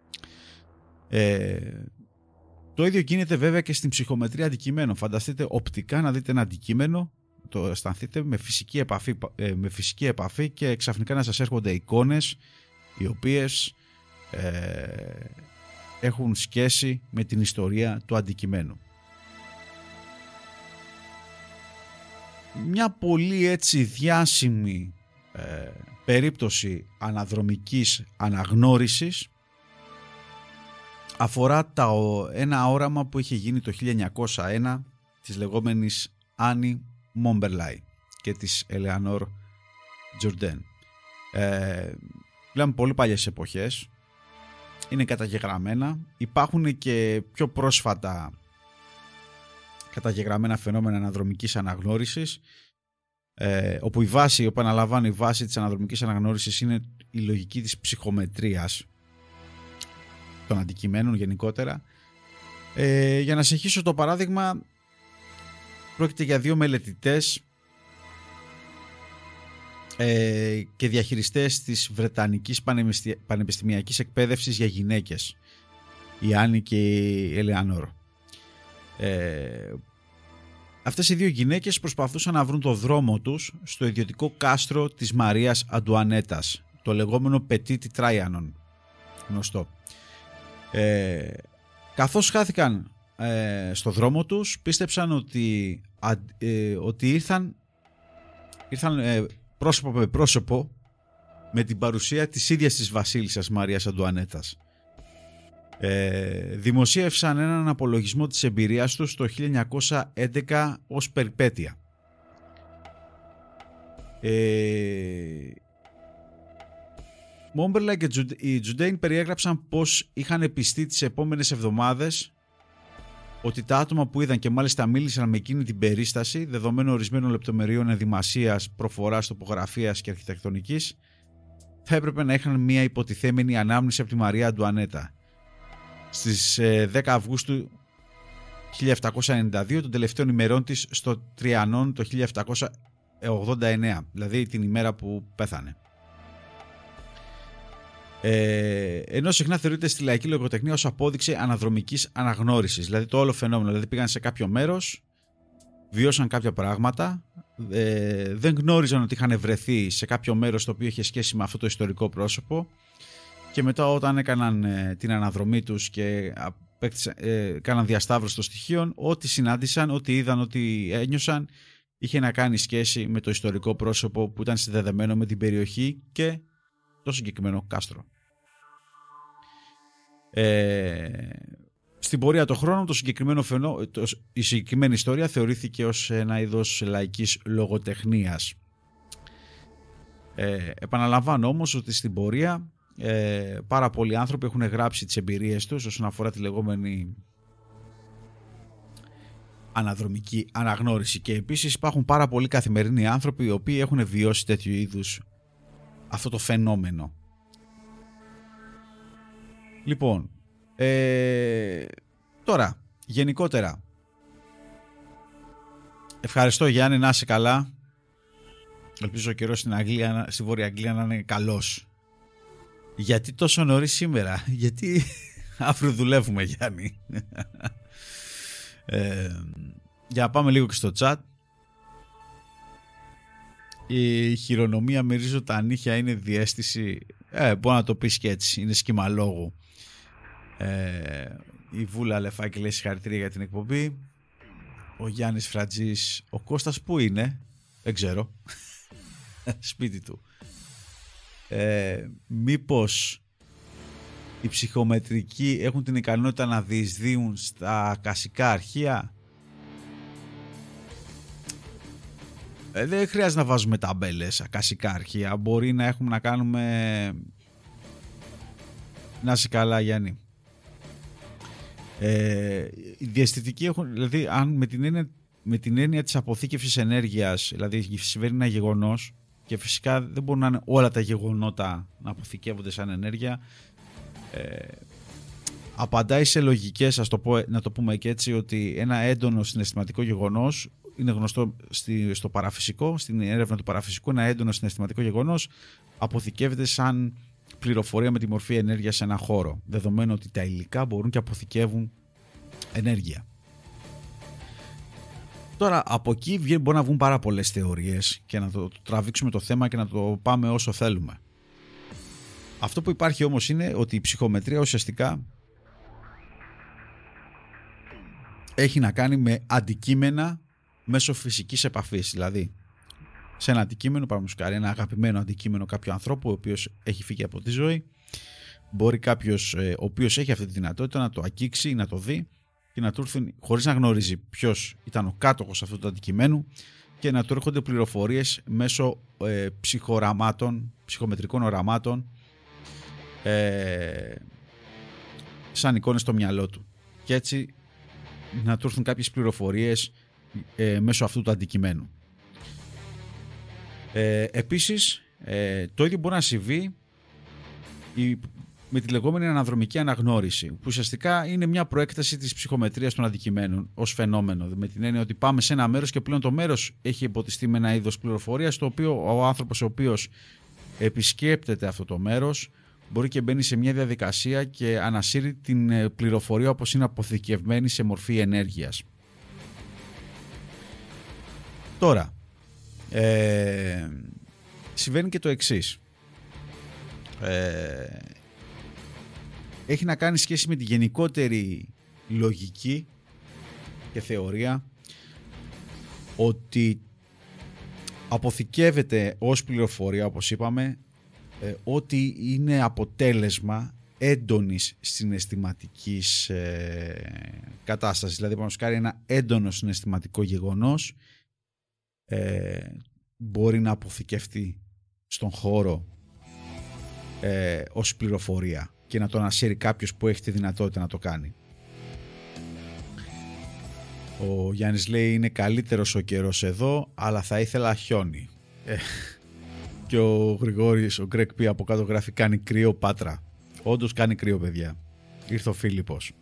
Speaker 1: Το ίδιο γίνεται βέβαια και στην ψυχομετρία αντικειμένων. Φανταστείτε οπτικά να δείτε ένα αντικείμενο, το αισθανθείτε με φυσική επαφή και ξαφνικά να σας έρχονται εικόνες οι οποίες έχουν σχέση με την ιστορία του αντικειμένου. Μια πολύ έτσι διάσημη περίπτωση αναδρομικής αναγνώρισης αφορά ένα όραμα που είχε γίνει το 1901 της λεγόμενης Άννη Μόμπερλαϊ και της Ελεανόρ Τζορντέν. Λέμε πολύ παλιές εποχές, είναι καταγεγραμμένα, υπάρχουν και πιο πρόσφατα καταγεγραμμένα φαινόμενα αναδρομικής αναγνώρισης, όπου η βάση της αναδρομικής αναγνώρισης είναι η λογική της ψυχομετρίας. των αντικειμένων γενικότερα. Για να συνεχίσω το παράδειγμα, πρόκειται για 2 μελετητές και διαχειριστές της Βρετανικής Πανεπιστημιακής Εκπαίδευσης για Γυναίκες, η Άννη και η Ελεανόρ. Αυτές οι 2 γυναίκες προσπαθούσαν να βρουν το δρόμο τους στο ιδιωτικό κάστρο της Μαρίας Αντουανέτας, το λεγόμενο Petit Trianon, γνωστό. Καθώς χάθηκαν στο δρόμο τους, πίστεψαν ότι ήρθαν πρόσωπο με πρόσωπο με την παρουσία της ίδιας της βασίλισσας Μαρίας Αντουανέτας. Δημοσίευσαν έναν απολογισμό της εμπειρίας τους το 1911 ως περιπέτεια. Μόμπερλα και οι Τζουντέιν περιέγραψαν πως είχαν πιστεί τις επόμενες εβδομάδες ότι τα άτομα που είδαν και μάλιστα μίλησαν με εκείνη την περίσταση, δεδομένου ορισμένων λεπτομεριών ενδυμασίας, προφοράς, τοπογραφίας και αρχιτεκτονικής, θα έπρεπε να είχαν μια υποτιθέμενη ανάμνηση από τη Μαρία Αντουανέτα. Στις 10 Αυγούστου 1792, των τελευταίων ημερών της στο Τριανόν το 1789, δηλαδή την ημέρα που πέθανε. Ενώ συχνά θεωρείται στη λαϊκή λογοτεχνία ως απόδειξη αναδρομικής αναγνώρισης, δηλαδή το όλο φαινόμενο, δηλαδή πήγαν σε κάποιο μέρος, βιώσαν κάποια πράγματα, δεν γνώριζαν ότι είχαν βρεθεί σε κάποιο μέρος το οποίο είχε σχέση με αυτό το ιστορικό πρόσωπο, και μετά όταν έκαναν την αναδρομή τους και έκαναν διασταύρωση των στοιχείων, ό,τι συνάντησαν, ό,τι είδαν, ό,τι ένιωσαν, είχε να κάνει σχέση με το ιστορικό πρόσωπο που ήταν συνδεδεμένο με την περιοχή και το συγκεκριμένο κάστρο. Στην πορεία των χρόνων η συγκεκριμένη ιστορία θεωρήθηκε ως ένα είδος λαϊκής λογοτεχνίας. Επαναλαμβάνω όμως ότι στην πορεία πάρα πολλοί άνθρωποι έχουν γράψει τις εμπειρίες τους όσον αφορά τη λεγόμενη αναδρομική αναγνώριση, και επίσης υπάρχουν πάρα πολλοί καθημερινοί άνθρωποι οι οποίοι έχουν βιώσει τέτοιου είδους αυτό το φαινόμενο. Λοιπόν, τώρα γενικότερα ευχαριστώ Γιάννη, να είσαι καλά. Ελπίζω ο καιρός στη Βόρεια Αγγλία να είναι καλός. Γιατί τόσο νωρίς σήμερα? Γιατί αύριο δουλεύουμε, Γιάννη. Για να πάμε λίγο και στο chat. Η χειρονομία μυρίζω τα νύχια είναι διαίσθηση. Μπορεί να το πεις και έτσι, είναι σχήμα λόγου. Η Βούλα Λεφάκη λέει συγχαρητήρια για την εκπομπή. Ο Γιάννης Φρατζής. Ο Κώστας που είναι? Δεν ξέρω. Σπίτι του. Μήπως οι ψυχομετρικοί έχουν την ικανότητα να διεισδύουν στα ακασικά αρχεία? Δεν χρειάζεται να βάζουμε ταμπέλες ακασικά αρχεία. Μπορεί να έχουμε να κάνουμε... Να είσαι καλά, Γιάννη. Οι διαισθητικοί έχουν, δηλαδή αν με την έννοια της αποθήκευσης ενέργειας, δηλαδή συμβαίνει ένα γεγονός και φυσικά δεν μπορούν να είναι όλα τα γεγονότα να αποθηκεύονται σαν ενέργεια, απαντάει σε λογικές, να το πούμε και έτσι, ότι ένα έντονο συναισθηματικό γεγονός είναι γνωστό στο παραφυσικό, στην έρευνα του παραφυσικού, ένα έντονο συναισθηματικό γεγονός αποθηκεύεται σαν πληροφορία με τη μορφή ενέργειας σε ένα χώρο, δεδομένου ότι τα υλικά μπορούν και αποθηκεύουν ενέργεια. Τώρα από εκεί μπορεί να βγουν πάρα πολλές θεωρίες και να το τραβήξουμε το θέμα και να το πάμε όσο θέλουμε. Αυτό που υπάρχει όμως είναι ότι η ψυχομετρία ουσιαστικά έχει να κάνει με αντικείμενα μέσω φυσικής επαφής. Δηλαδή σε ένα αντικείμενο, παραδείγματος χάρη, ένα αγαπημένο αντικείμενο κάποιου ανθρώπου ο οποίος έχει φύγει από τη ζωή, μπορεί κάποιος ο οποίος έχει αυτή τη δυνατότητα να το αγγίξει ή να το δει και να του έρθουν, χωρίς να γνωρίζει ποιος ήταν ο κάτοχος αυτού του αντικειμένου, και να του έρχονται πληροφορίες μέσω ψυχομετρικών οραμάτων, σαν εικόνες στο μυαλό του, και έτσι να του έρθουν κάποιες πληροφορίες μέσω αυτού του αντικειμένου. Επίσης το ίδιο μπορεί να συμβεί με τη λεγόμενη αναδρομική αναγνώριση, που ουσιαστικά είναι μια προέκταση της ψυχομετρίας των αντικειμένων ως φαινόμενο. Με την έννοια ότι πάμε σε ένα μέρος και πλέον το μέρος έχει εμποτιστεί με ένα είδος πληροφορίας, το οποίο ο άνθρωπος ο οποίος επισκέπτεται αυτό το μέρος μπορεί και μπαίνει σε μια διαδικασία και ανασύρει την πληροφορία όπως είναι αποθηκευμένη σε μορφή ενέργειας. Τώρα, συμβαίνει και το εξής. Έχει να κάνει σχέση με τη γενικότερη λογική και θεωρία ότι αποθηκεύεται ως πληροφορία, όπως είπαμε, ότι είναι αποτέλεσμα έντονης συναισθηματικής κατάστασης. Δηλαδή, πάνω σκάρει ένα έντονο συναισθηματικό γεγονός μπορεί να αποθηκευτεί στον χώρο ως πληροφορία και να το ανασύρει κάποιος που έχει τη δυνατότητα να το κάνει. Ο Γιάννης λέει είναι καλύτερος ο καιρός εδώ, αλλά θα ήθελα χιόνι. Και ο Γρηγόρης, ο Γκρέκ πει από κάτω γράφει κάνει κρύο Πάτρα. Όντως κάνει κρύο, παιδιά. Ήρθε ο Φίλιππος.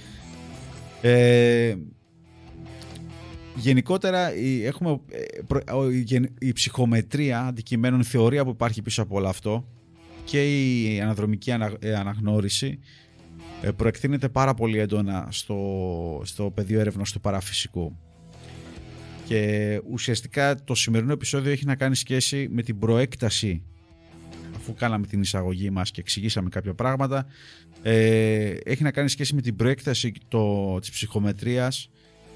Speaker 1: Γενικότερα έχουμε η ψυχομετρία αντικειμένων, η θεωρία που υπάρχει πίσω από όλο αυτό και η αναδρομική αναγνώριση προεκτείνεται πάρα πολύ έντονα στο πεδίο έρευνας του παραφυσικού. Και ουσιαστικά το σημερινό επεισόδιο έχει να κάνει σχέση με την προέκταση, αφού κάναμε την εισαγωγή μας και εξηγήσαμε κάποια πράγματα, έχει να κάνει σχέση με την προέκταση της ψυχομετρίας,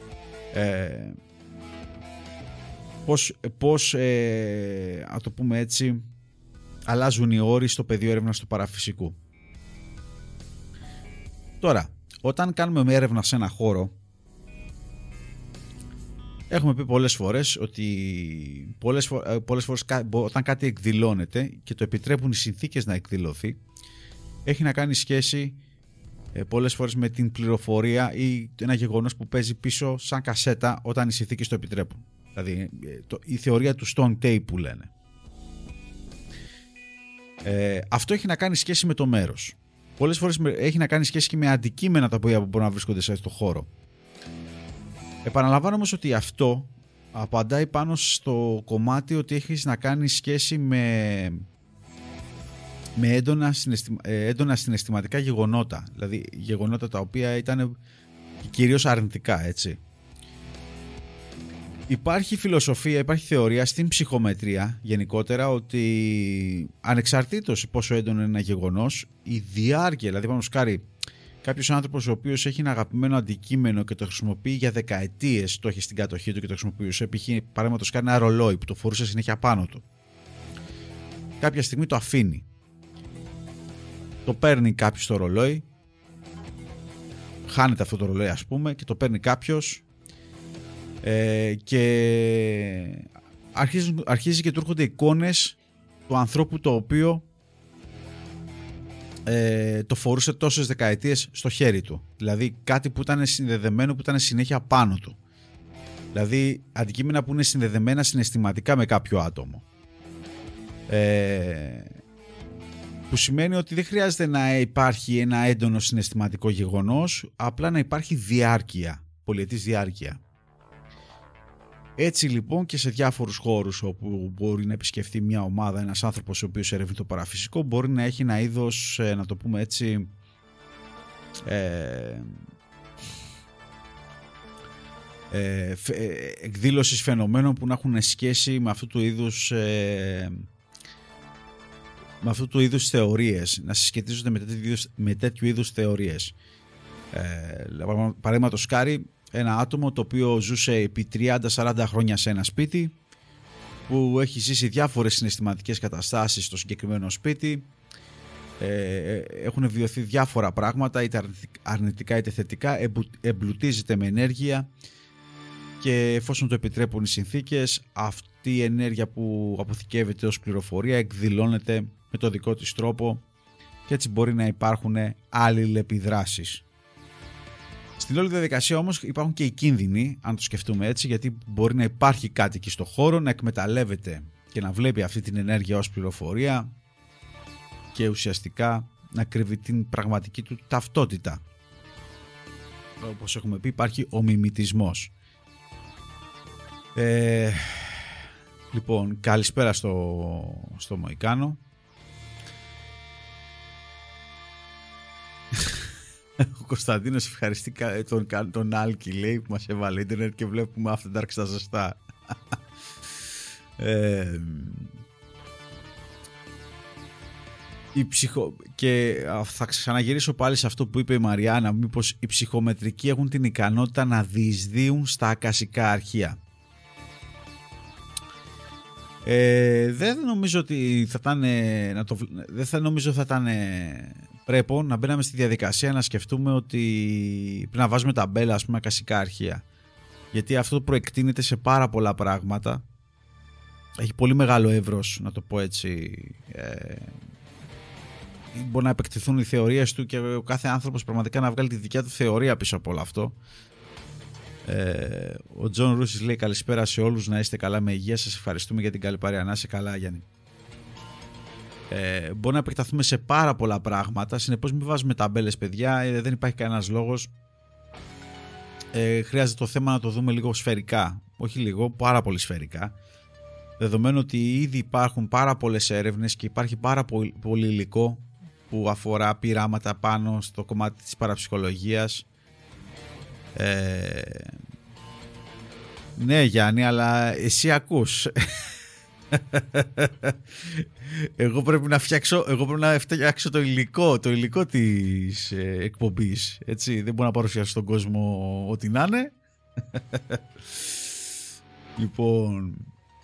Speaker 1: πώς να το πούμε έτσι, αλλάζουν οι όροι στο πεδίο έρευνας του παραφυσικού. Τώρα, όταν κάνουμε έρευνα σε ένα χώρο, έχουμε πει πολλές φορές ότι πολλές φορές όταν κάτι εκδηλώνεται και το επιτρέπουν οι συνθήκες να εκδηλωθεί, έχει να κάνει σχέση πολλές φορές με την πληροφορία ή ένα γεγονός που παίζει πίσω σαν κασέτα όταν οι συνθήκες το επιτρέπουν. Δηλαδή η θεωρία του stone tape που λένε. Αυτό έχει να κάνει σχέση με το μέρος. Πολλές φορές έχει να κάνει σχέση και με αντικείμενα τα οποία μπορούν να βρίσκονται σε αυτό το χώρο. Επαναλαμβάνω όμως ότι αυτό απαντάει πάνω στο κομμάτι ότι έχει να κάνει σχέση με έντονα συναισθηματικά γεγονότα. Δηλαδή γεγονότα τα οποία ήταν κυρίως αρνητικά, έτσι. Υπάρχει φιλοσοφία, υπάρχει θεωρία στην ψυχομετρία γενικότερα ότι ανεξαρτήτως πόσο έντονο είναι ένα γεγονός, η διάρκεια, δηλαδή πάνω σκάρι κάποιος άνθρωπος ο οποίος έχει ένα αγαπημένο αντικείμενο και το χρησιμοποιεί για δεκαετίες, το έχει στην κατοχή του και το χρησιμοποιούσε, π.χ. παραδείγματος κάνει ένα ρολόι που το φορούσε συνέχεια πάνω του. Κάποια στιγμή το αφήνει. Το παίρνει κάποιος το ρολόι, χάνεται αυτό το ρολόι ας πούμε και το παίρνει κάποιος και αρχίζει και του έρχονται εικόνες του ανθρώπου το οποίο το φορούσε τόσες δεκαετίες στο χέρι του. Δηλαδή κάτι που ήταν συνδεδεμένο, που ήταν συνέχεια πάνω του. Δηλαδή αντικείμενα που είναι συνδεδεμένα συναισθηματικά με κάποιο άτομο. Που σημαίνει ότι δεν χρειάζεται να υπάρχει ένα έντονο συναισθηματικό γεγονός, απλά να υπάρχει διάρκεια, πολυετής διάρκεια. Έτσι λοιπόν και σε διάφορους χώρους όπου μπορεί να επισκεφτεί μια ομάδα ένας άνθρωπος ο οποίος ερευνεί το παραφυσικό, μπορεί να έχει ένα είδος, να το πούμε έτσι, εκδήλωσης φαινομένων που να έχουν σχέση με αυτού του είδους θεωρίες, να συσχετίζονται με τέτοιου είδους θεωρίες. Παραδείγματος χάρη, ένα άτομο το οποίο ζούσε επί 30-40 χρόνια σε ένα σπίτι, που έχει ζήσει διάφορες συναισθηματικές καταστάσεις στο συγκεκριμένο σπίτι, έχουν βιωθεί διάφορα πράγματα, είτε αρνητικά είτε θετικά, εμπλουτίζεται με ενέργεια και εφόσον το επιτρέπουν οι συνθήκες, αυτή η ενέργεια που αποθηκεύεται ως πληροφορία εκδηλώνεται με το δικό της τρόπο και έτσι μπορεί να υπάρχουν αλληλεπιδράσεις. Στην όλη διαδικασία όμως υπάρχουν και οι κίνδυνοι, αν το σκεφτούμε έτσι, γιατί μπορεί να υπάρχει κάτι εκεί στο χώρο, να εκμεταλλεύεται και να βλέπει αυτή την ενέργεια ως πληροφορία και ουσιαστικά να κρύβει την πραγματική του ταυτότητα. Όπως έχουμε πει, υπάρχει ο μιμητισμός. Λοιπόν, καλησπέρα στο Μοϊκάνο. Ο Κωνσταντίνος ευχαριστεί τον Άλκη, λέει, που μας έβαλε ίντερνετ και βλέπουμε After Dark στα ζεστά. Και θα ξαναγυρίσω πάλι σε αυτό που είπε η Μαριάννα, μήπως οι ψυχομετρικοί έχουν την ικανότητα να διεισδύουν στα ακασικά αρχεία. Δεν νομίζω ότι θα ήταν πρέπει να μπαίναμε στη διαδικασία να σκεφτούμε ότι πρέπει να βάζουμε ταμπέλα, ας πούμε, ακασικά αρχεία, γιατί αυτό προεκτείνεται σε πάρα πολλά πράγματα, έχει πολύ μεγάλο εύρος, να το πω έτσι. Μπορεί να επεκτηθούν οι θεωρίες του και ο κάθε άνθρωπος πραγματικά να βγάλει τη δικιά του θεωρία πίσω από όλο αυτό. Ο Τζον Ρούσης λέει καλησπέρα σε όλους, να είστε καλά, με υγεία, σας ευχαριστούμε για την καλή παρέα. Να είσαι καλά, Γιάννη. Μπορεί να επεκταθούμε σε πάρα πολλά πράγματα, συνεπώς μην βάζουμε ταμπέλες, παιδιά, δεν υπάρχει κανένας λόγος. Χρειάζεται το θέμα να το δούμε λίγο σφαιρικά, όχι λίγο, πάρα πολύ σφαιρικά, δεδομένου ότι ήδη υπάρχουν πάρα πολλές έρευνες και υπάρχει πάρα πολύ υλικό που αφορά πειράματα πάνω στο κομμάτι της παραψυχολογίας. Ναι, Γιάννη, αλλά εσύ ακούς. Εγώ πρέπει να φτιάξω το υλικό της εκπομπής, έτσι. Δεν μπορώ να παρουσιάσω στον κόσμο ό,τι να είναι. Λοιπόν,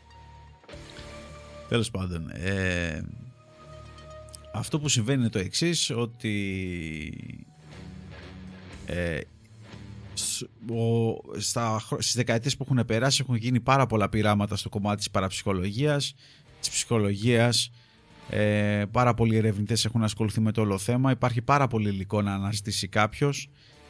Speaker 1: τέλος πάντων, αυτό που συμβαίνει είναι το εξής, ότι στις δεκαετίες που έχουν περάσει έχουν γίνει πάρα πολλά πειράματα στο κομμάτι της παραψυχολογίας, της ψυχολογίας. Πάρα πολλοί ερευνητές έχουν ασχοληθεί με το όλο θέμα. Υπάρχει πάρα πολύ υλικό να αναζητήσει κάποιος.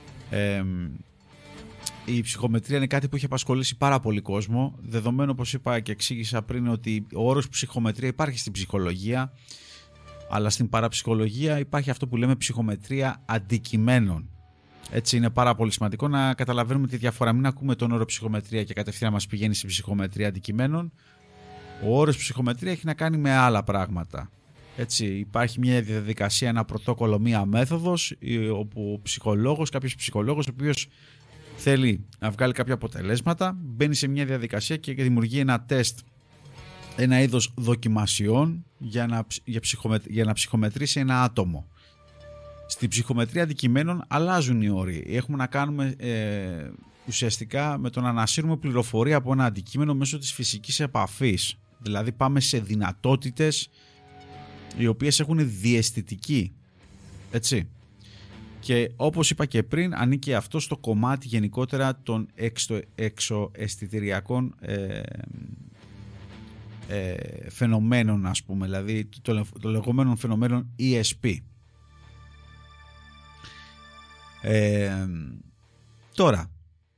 Speaker 1: Η ψυχομετρία είναι κάτι που έχει απασχολήσει πάρα πολύ κόσμο, δεδομένου, όπως είπα και εξήγησα πριν, ότι ο όρος ψυχομετρία υπάρχει στην ψυχολογία, αλλά στην παραψυχολογία υπάρχει αυτό που λέμε ψυχομετρία αντικειμένων. Έτσι, είναι πάρα πολύ σημαντικό να καταλαβαίνουμε τη διαφορά. Μην ακούμε τον όρο ψυχομετρία και κατευθείαν μας πηγαίνει στην ψυχομετρία αντικειμένων. Ο όρος ψυχομετρία έχει να κάνει με άλλα πράγματα. Έτσι, υπάρχει μια διαδικασία, ένα πρωτόκολλο, μια μέθοδος, όπου κάποιος ψυχολόγος, ο οποίος θέλει να βγάλει κάποια αποτελέσματα, μπαίνει σε μια διαδικασία και δημιουργεί ένα τεστ, ένα είδος δοκιμασιών για να ψυχομετρήσει ένα άτομο. Στη ψυχομετρία αντικειμένων αλλάζουν οι όροι. Έχουμε να κάνουμε ουσιαστικά με το να ανασύρουμε πληροφορία από ένα αντικείμενο μέσω της φυσικής επαφής. Δηλαδή πάμε σε δυνατότητες οι οποίες έχουν διαισθητική. Έτσι. Και όπως είπα και πριν, ανήκει αυτό στο κομμάτι γενικότερα των εξωαισθητηριακών φαινομένων, ας πούμε, δηλαδή των λεγόμενων φαινομένων ESP. Τώρα,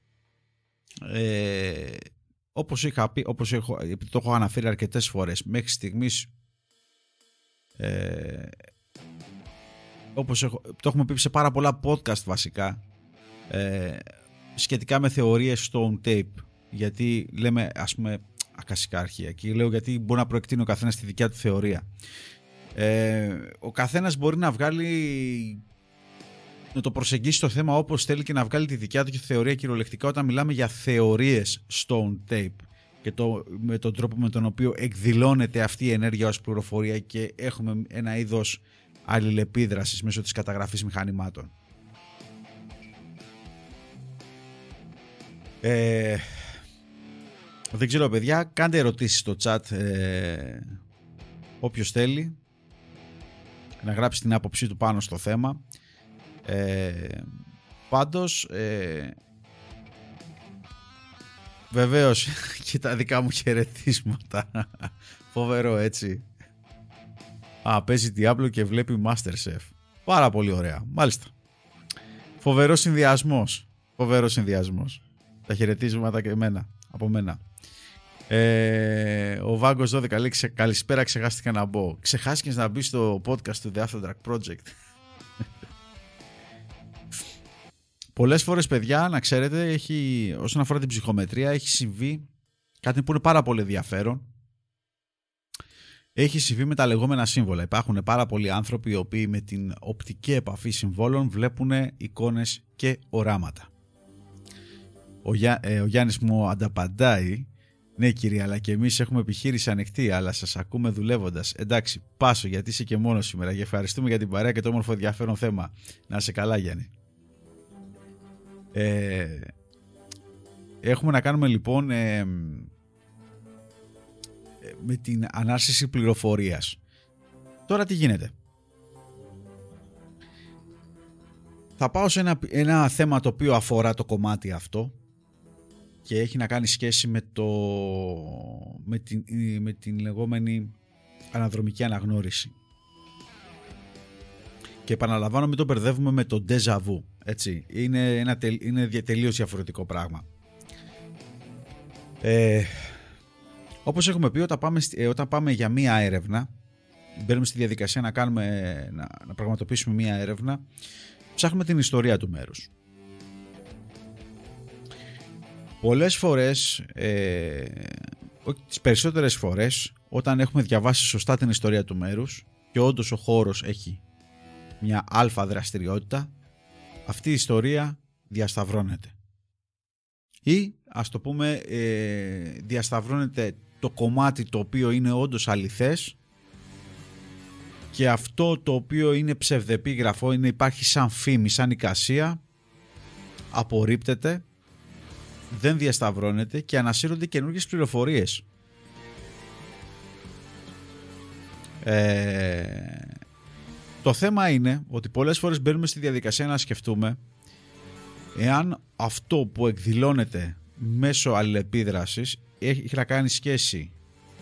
Speaker 1: όπως είχα πει, επειδή το έχω αναφέρει αρκετές φορές μέχρι στιγμής, το έχουμε πει σε πάρα πολλά podcast βασικά, σχετικά με θεωρίες stone tape, γιατί λέμε, ας πούμε, ακασικά αρχεία, και λέω γιατί μπορεί να προεκτείνει ο καθένας τη δικιά του θεωρία. Ο καθένας μπορεί να το προσεγγίσει το θέμα όπως θέλει και να βγάλει τη δικιά του θεωρία. Κυριολεκτικά, όταν μιλάμε για θεωρίες stone tape και με τον τρόπο με τον οποίο εκδηλώνεται αυτή η ενέργεια ως πληροφορία και έχουμε ένα είδος αλληλεπίδρασης μέσω της καταγραφής μηχανημάτων. Δεν ξέρω, παιδιά, κάντε ερωτήσεις στο chat, όποιος θέλει να γράψει την άποψή του πάνω στο θέμα. Πάντως βεβαίως και τα δικά μου χαιρετίσματα. Φοβερό, έτσι. Παίζει Diablo και βλέπει Masterchef. Πάρα πολύ ωραία, μάλιστα. Φοβερός συνδυασμός. Τα χαιρετίσματα και από μένα. Ο Βάγκος 12 λέει καλησπέρα, ξεχάστηκα να μπω. Ξεχάστηκες να μπει στο podcast του The After Dark Project? Πολλές φορές, παιδιά, να ξέρετε, όσον αφορά την ψυχομετρία, έχει συμβεί κάτι που είναι πάρα πολύ ενδιαφέρον. Έχει συμβεί με τα λεγόμενα σύμβολα. Υπάρχουν πάρα πολλοί άνθρωποι οι οποίοι με την οπτική επαφή συμβόλων βλέπουν εικόνες και οράματα. Ο Γιάννης μου ανταπαντάει: ναι, κύριε, αλλά και εμείς έχουμε επιχείρηση ανοιχτή, αλλά σας ακούμε δουλεύοντας. Εντάξει, πάσω γιατί είσαι και μόνος σήμερα. Και ευχαριστούμε για την παρέα και το όμορφο ενδιαφέρον θέμα. Να είσαι καλά, Γιάννη. Έχουμε να κάνουμε λοιπόν με την ανάρσηση πληροφορίας. Τώρα τι γίνεται? Θα πάω σε ένα θέμα το οποίο αφορά το κομμάτι αυτό και έχει να κάνει σχέση με την λεγόμενη αναδρομική αναγνώριση. Και επαναλαμβάνω, μην το μπερδεύουμε με το déjà vu. Έτσι. Είναι τελείως διαφορετικό πράγμα. Όπως έχουμε πει, όταν πάμε για μία έρευνα, μπαίνουμε στη διαδικασία να πραγματοποιήσουμε μία έρευνα, ψάχνουμε την ιστορία του μέρους. Πολλές φορές, τις περισσότερες φορές, όταν έχουμε διαβάσει σωστά την ιστορία του μέρους και όντως ο χώρος έχει μια αλφα δραστηριότητα, αυτή η ιστορία διασταυρώνεται. Ή, ας το πούμε, διασταυρώνεται το κομμάτι το οποίο είναι όντως αληθές και αυτό το οποίο είναι ψευδεπίγραφο, υπάρχει σαν φήμη, σαν εικασία, απορρίπτεται, δεν διασταυρώνεται και ανασύρονται καινούργιες πληροφορίες. Το θέμα είναι ότι πολλές φορές μπαίνουμε στη διαδικασία να σκεφτούμε εάν αυτό που εκδηλώνεται μέσω αλληλεπίδρασης έχει να κάνει σχέση,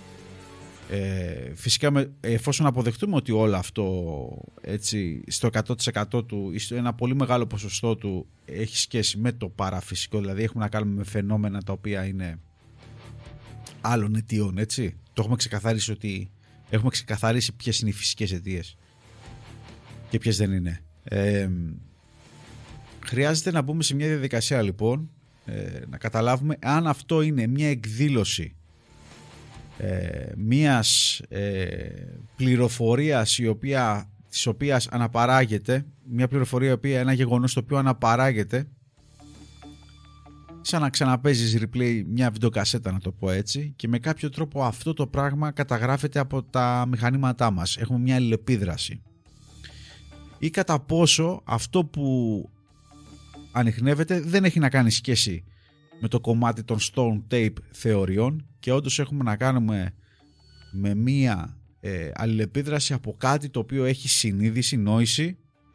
Speaker 1: φυσικά εφόσον αποδεχτούμε ότι όλο αυτό, έτσι, στο 100% του ή στο ένα πολύ μεγάλο ποσοστό του έχει σχέση με το παραφυσικό, δηλαδή έχουμε να κάνουμε με φαινόμενα τα οποία είναι άλλων αιτιών, έτσι. Το έχουμε ξεκαθαρίσει ότι έχουμε ξεκαθαρίσει ποιες είναι οι φυσικές αιτίες και ποιες δεν είναι. Χρειάζεται να μπούμε σε μια διαδικασία λοιπόν, να καταλάβουμε αν αυτό είναι μια εκδήλωση μιας πληροφορίας της οποίας αναπαράγεται, μια πληροφορία η οποία, ένα γεγονός το οποίο αναπαράγεται σαν να ξαναπέζεις replay μια βιντεοκασέτα, να το πω έτσι, και με κάποιο τρόπο αυτό το πράγμα καταγράφεται από τα μηχανήματά μας. Έχουμε μια αλληλεπίδραση. Ή κατά πόσο αυτό που ανιχνεύεται δεν έχει να κάνει σχέση με το κομμάτι των stone tape θεωριών και όντως έχουμε να κάνουμε με μία αλληλεπίδραση από κάτι το οποίο έχει συνείδηση, νόηση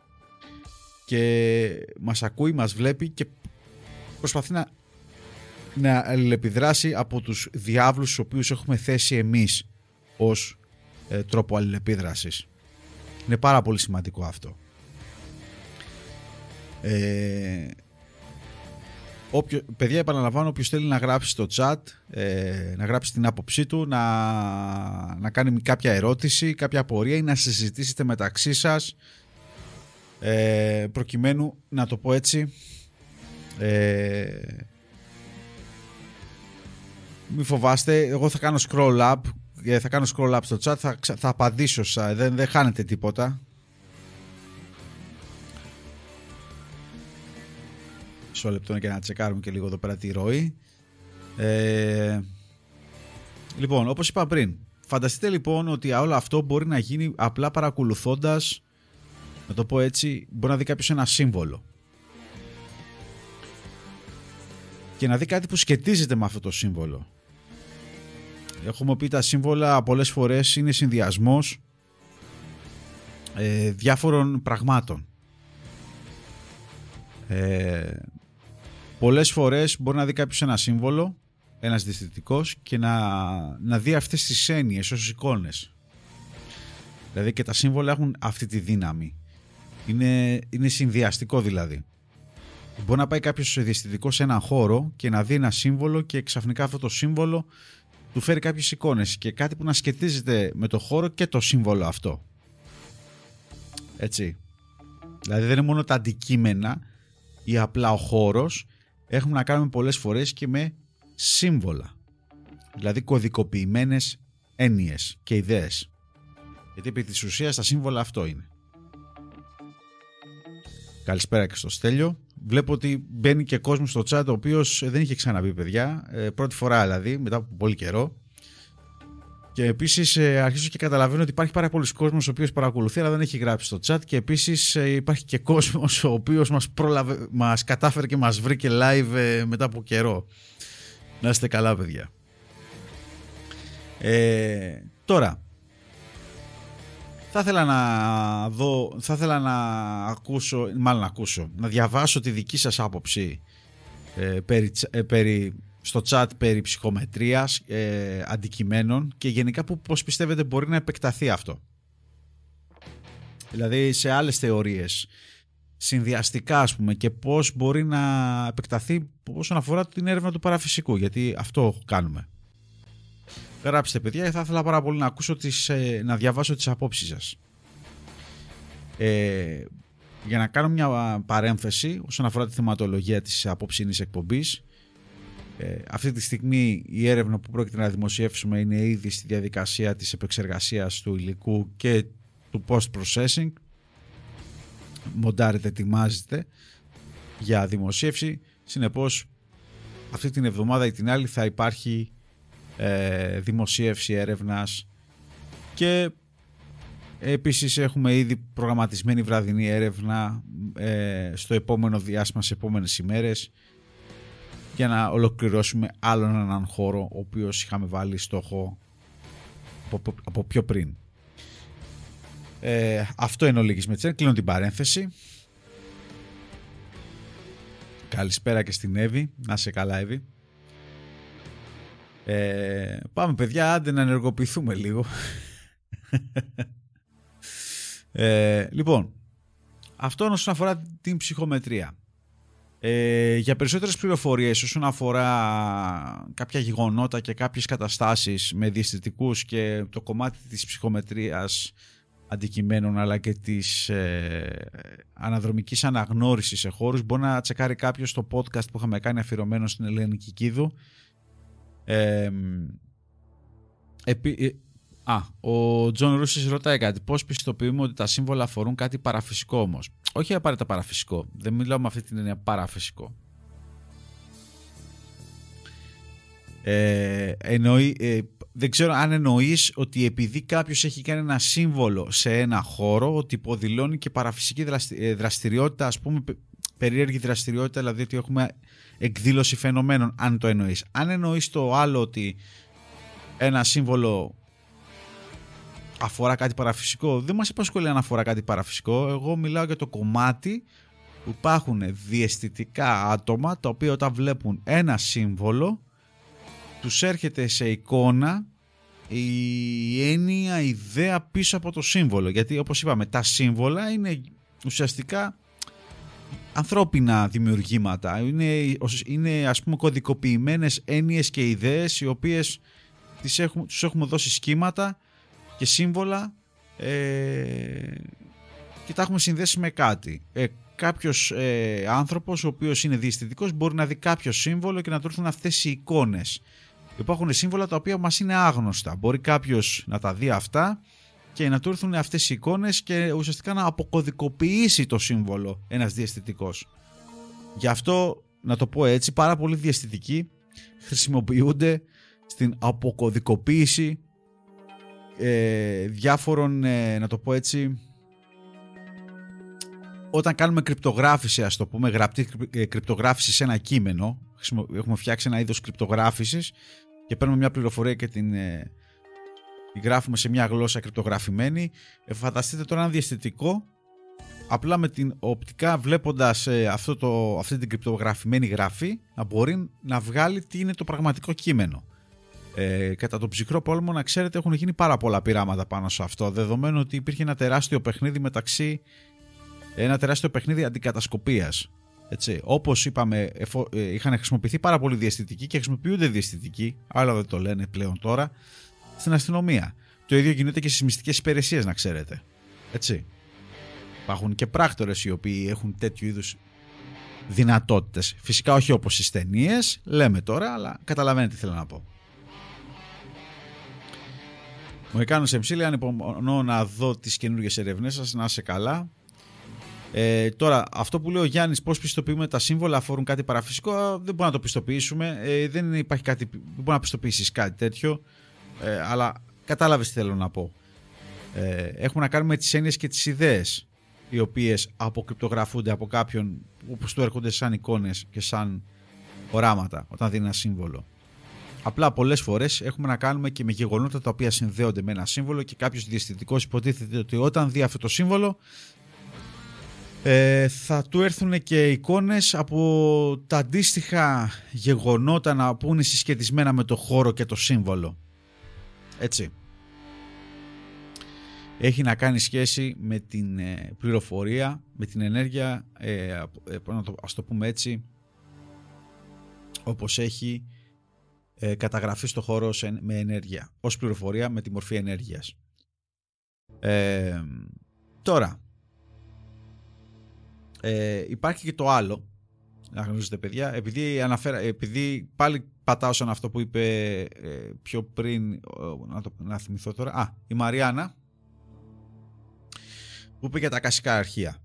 Speaker 1: και μας ακούει, μας βλέπει και προσπαθεί να αλληλεπιδράσει από τους διάβλους στους οποίους έχουμε θέσει εμείς ως τρόπο αλληλεπίδρασης. Είναι πάρα πολύ σημαντικό αυτό. Παιδιά, επαναλαμβάνω, όποιος θέλει να γράψει στο chat, να γράψει την άποψή του, να κάνει κάποια ερώτηση, κάποια απορία ή να συζητήσετε μεταξύ σας, προκειμένου, να το πω έτσι, μη φοβάστε, εγώ θα κάνω scroll up στο chat, θα απαντήσω, δεν χάνετε τίποτα. Μισό λεπτό και να τσεκάρουμε και λίγο εδώ πέρα τη ροή. Λοιπόν, όπως είπα πριν, φανταστείτε λοιπόν ότι όλο αυτό μπορεί να γίνει απλά παρακολουθώντας, να το πω έτσι, μπορεί να δει κάποιος ένα σύμβολο και να δει κάτι που σχετίζεται με αυτό το σύμβολο. Έχουμε πει τα σύμβολα πολλές φορές είναι συνδυασμός διάφορων πραγμάτων. Πολλές φορές μπορεί να δει κάποιος ένα σύμβολο, ένας δυσθετικός, και να δει αυτές τις έννοιες ως εικόνες. Δηλαδή και τα σύμβολα έχουν αυτή τη δύναμη. Είναι συνδυαστικό δηλαδή. Μπορεί να πάει κάποιος δυσθετικός σε έναν χώρο και να δει ένα σύμβολο και ξαφνικά αυτό το σύμβολο του φέρει κάποιες εικόνες και κάτι που να σχετίζεται με το χώρο και το σύμβολο αυτό. Έτσι. Δηλαδή δεν είναι μόνο τα αντικείμενα, ή απλά ο χώρος, έχουμε να κάνουμε πολλές φορές και με σύμβολα. Δηλαδή κωδικοποιημένες έννοιες και ιδέες. Γιατί επί της ουσίας τα σύμβολα αυτό είναι. Καλησπέρα και στο Στέλιο. Βλέπω ότι μπαίνει και κόσμος στο chat ο οποίος δεν είχε ξαναμπεί, παιδιά. Πρώτη φορά δηλαδή, μετά από πολύ καιρό. Και επίσης αρχίζω και καταλαβαίνω ότι υπάρχει πάρα πολλοί κόσμος ο οποίος παρακολουθεί αλλά δεν έχει γράψει στο chat. Και επίσης υπάρχει και κόσμος ο οποίος μας κατάφερε και μας βρήκε live μετά από καιρό. Να είστε καλά, παιδιά. Τώρα θα ήθελα να διαβάσω τη δική σας άποψη στο chat περί ψυχομετρίας, αντικειμένων και γενικά πώς πιστεύετε μπορεί να επεκταθεί αυτό. Δηλαδή σε άλλες θεωρίες, συνδυαστικά ας πούμε, και πώς μπορεί να επεκταθεί όσον αφορά την έρευνα του παραφυσικού, γιατί αυτό κάνουμε. Γράψτε, παιδιά, θα ήθελα πάρα πολύ να διαβάσω τις απόψεις σας. Για να κάνω μια παρέμφαση όσον αφορά τη θεματολογία της απόψινής εκπομπής, αυτή τη στιγμή η έρευνα που πρόκειται να δημοσιεύσουμε είναι ήδη στη διαδικασία της επεξεργασίας του υλικού και του post-processing. Μοντάρεται, ετοιμάζεται για δημοσίευση. Συνεπώς αυτή την εβδομάδα ή την άλλη θα υπάρχει δημοσίευση έρευνας και επίσης έχουμε ήδη προγραμματισμένη βραδινή έρευνα στο επόμενο διάστημα, σε επόμενες ημέρες, για να ολοκληρώσουμε άλλον έναν χώρο ο οποίος είχαμε βάλει στόχο από πιο πριν. Αυτό είναι ο Λίγης Μετσέρ. Κλείνω την παρένθεση. Καλησπέρα και στην Εύη. Να είσαι καλά, Εύη. Πάμε, παιδιά, άντε να ενεργοποιηθούμε λίγο. Λοιπόν, αυτό όσον αφορά την ψυχομετρία. Για περισσότερες πληροφορίες όσον αφορά κάποια γεγονότα και κάποιες καταστάσεις με διαισθητικούς και το κομμάτι της ψυχομετρίας αντικειμένων αλλά και της αναδρομικής αναγνώρισης σε χώρους, μπορεί να τσεκάρει κάποιος το podcast που είχαμε κάνει αφιερωμένο στην Ελένη Κικίδου. Ο Τζον Ρούσης ρωτάει κάτι. Πώς πιστοποιούμε ότι τα σύμβολα αφορούν κάτι παραφυσικό όμως? Όχι απαραίτητα παραφυσικό. Δεν μιλάω με αυτή την έννοια παραφυσικό. Δεν ξέρω αν εννοείς ότι επειδή κάποιος έχει κάνει ένα σύμβολο σε ένα χώρο, ότι υποδηλώνει και παραφυσική δραστηριότητα, ας πούμε περίεργη δραστηριότητα, δηλαδή ότι έχουμε εκδήλωση φαινομένων, αν το εννοείς. Αν εννοείς το άλλο, ότι ένα σύμβολο αφορά κάτι παραφυσικό, δεν μας απασχολεί αν αφορά κάτι παραφυσικό. Εγώ μιλάω για το κομμάτι που υπάρχουν διαισθητικά άτομα τα οποία όταν βλέπουν ένα σύμβολο τους έρχεται σε εικόνα η έννοια, η ιδέα πίσω από το σύμβολο, γιατί όπως είπαμε τα σύμβολα είναι ουσιαστικά ανθρώπινα δημιουργήματα, είναι ας πούμε κωδικοποιημένες έννοιες και ιδέες οι οποίες τους έχουμε δώσει σχήματα και σύμβολα και τα έχουμε συνδέσει με κάτι. Κάποιος άνθρωπος ο οποίος είναι διαισθητικός μπορεί να δει κάποιο σύμβολο και να του έρθουν αυτές οι εικόνες. Υπάρχουν σύμβολα τα οποία μας είναι άγνωστα. Μπορεί κάποιος να τα δει αυτά και να του έρθουν αυτές οι εικόνες και ουσιαστικά να αποκωδικοποιήσει το σύμβολο ένας διαισθητικός. Γι' αυτό, να το πω έτσι, πάρα πολλοί διαισθητικοί χρησιμοποιούνται στην αποκωδικοποίηση διάφορων, να το πω έτσι, όταν κάνουμε κρυπτογράφηση, ας το πούμε, γραπτή κρυπτογράφηση σε ένα κείμενο, έχουμε φτιάξει ένα είδος κρυπτογράφησης και παίρνουμε μια πληροφορία και την γράφουμε σε μια γλώσσα κρυπτογραφημένη. Φανταστείτε τώρα ένα διαισθητικό απλά με την οπτικά, βλέποντας αυτή την κρυπτογραφημένη γραφή, να μπορεί να βγάλει τι είναι το πραγματικό κείμενο. Κατά τον ψυχρό πόλεμο, να ξέρετε, έχουν γίνει πάρα πολλά πειράματα πάνω σε αυτό, δεδομένου ότι υπήρχε ένα τεράστιο παιχνίδι αντικατασκοπίας. Έτσι. Όπως είπαμε, είχαν χρησιμοποιηθεί πάρα πολλοί διαισθητικοί και χρησιμοποιούνται διαισθητικοί, αλλά δεν το λένε πλέον τώρα, στην αστυνομία. Το ίδιο γίνεται και στις μυστικές υπηρεσίες, να ξέρετε. Έτσι. Υπάρχουν και πράκτορες οι οποίοι έχουν τέτοιου είδους δυνατότητες. Φυσικά όχι όπως στις ταινίες, λέμε τώρα, αλλά καταλαβαίνετε τι θέλω να πω. Μοϊκάνος MC λέει: ανυπομονώ να δω τις καινούργιες ερευνές σας, να είσαι καλά. Τώρα, αυτό που λέει ο Γιάννης, πώς πιστοποιούμε τα σύμβολα αφορούν κάτι παραφυσικό, δεν μπορούμε να το πιστοποιήσουμε. Δεν υπάρχει κάτι, δεν μπορεί να πιστοποιήσεις κάτι τέτοιο, αλλά κατάλαβες τι θέλω να πω. Έχουμε να κάνουμε τις έννοιες και τις ιδέες, οι οποίες αποκρυπτογραφούνται από κάποιον, όπως του έρχονται σαν εικόνες και σαν οράματα όταν δίνει ένα σύμβολο. Απλά πολλές φορές έχουμε να κάνουμε και με γεγονότα τα οποία συνδέονται με ένα σύμβολο και κάποιος διαισθητικός υποτίθεται ότι όταν δει αυτό το σύμβολο θα του έρθουν και εικόνες από τα αντίστοιχα γεγονότα που είναι συσχετισμένα με το χώρο και το σύμβολο. Έτσι. Έχει να κάνει σχέση με την πληροφορία, με την ενέργεια, ας το πούμε έτσι, όπως έχει καταγραφεί στο χώρο με ενέργεια, ως πληροφορία με τη μορφή ενέργειας. Τώρα, υπάρχει και το άλλο, να γνωρίζετε παιδιά, επειδή πάλι πατάω σαν αυτό που είπε πιο πριν, να θυμηθώ τώρα, η Μαριάννα, που είπε για τα ακασικά αρχεία.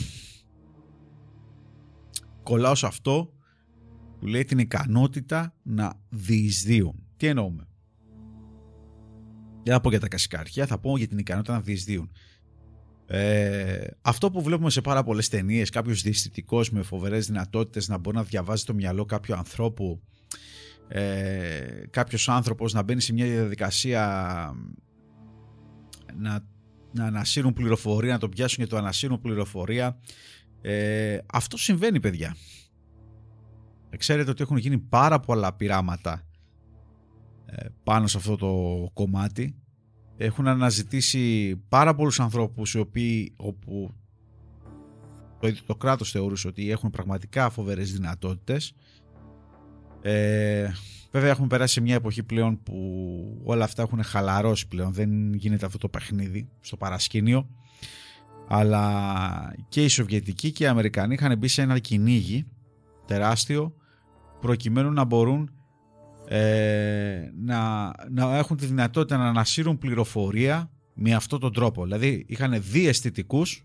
Speaker 1: Κολλάω σε αυτό που λέει την ικανότητα να διεισδύουν. Τι εννοούμε? Δεν θα πω για τα ακασικά αρχεία, θα πω για την ικανότητα να διεισδύουν. Αυτό που βλέπουμε σε πάρα πολλές ταινίες, κάποιος διαισθητικός με φοβερές δυνατότητες να μπορεί να διαβάζει το μυαλό κάποιου ανθρώπου, κάποιος άνθρωπος να μπαίνει σε μια διαδικασία να ανασύρουν πληροφορία, να το πιάσουν και το ανασύρουν πληροφορία. Αυτό συμβαίνει, παιδιά. Ξέρετε ότι έχουν γίνει πάρα πολλά πειράματα πάνω σε αυτό το κομμάτι. Έχουν αναζητήσει πάρα πολλούς ανθρώπους οι οποίοι, όπου το κράτος θεωρούσε ότι έχουν πραγματικά φοβερές δυνατότητες. Βέβαια έχουμε περάσει σε μια εποχή πλέον που όλα αυτά έχουν χαλαρώσει πλέον, δεν γίνεται αυτό το παιχνίδι στο παρασκήνιο, αλλά και οι Σοβιετικοί και οι Αμερικανοί είχαν μπει σε ένα κυνήγι τεράστιο προκειμένου να μπορούν να έχουν τη δυνατότητα να ανασύρουν πληροφορία με αυτόν τον τρόπο. Δηλαδή είχαν δύο αισθητικούς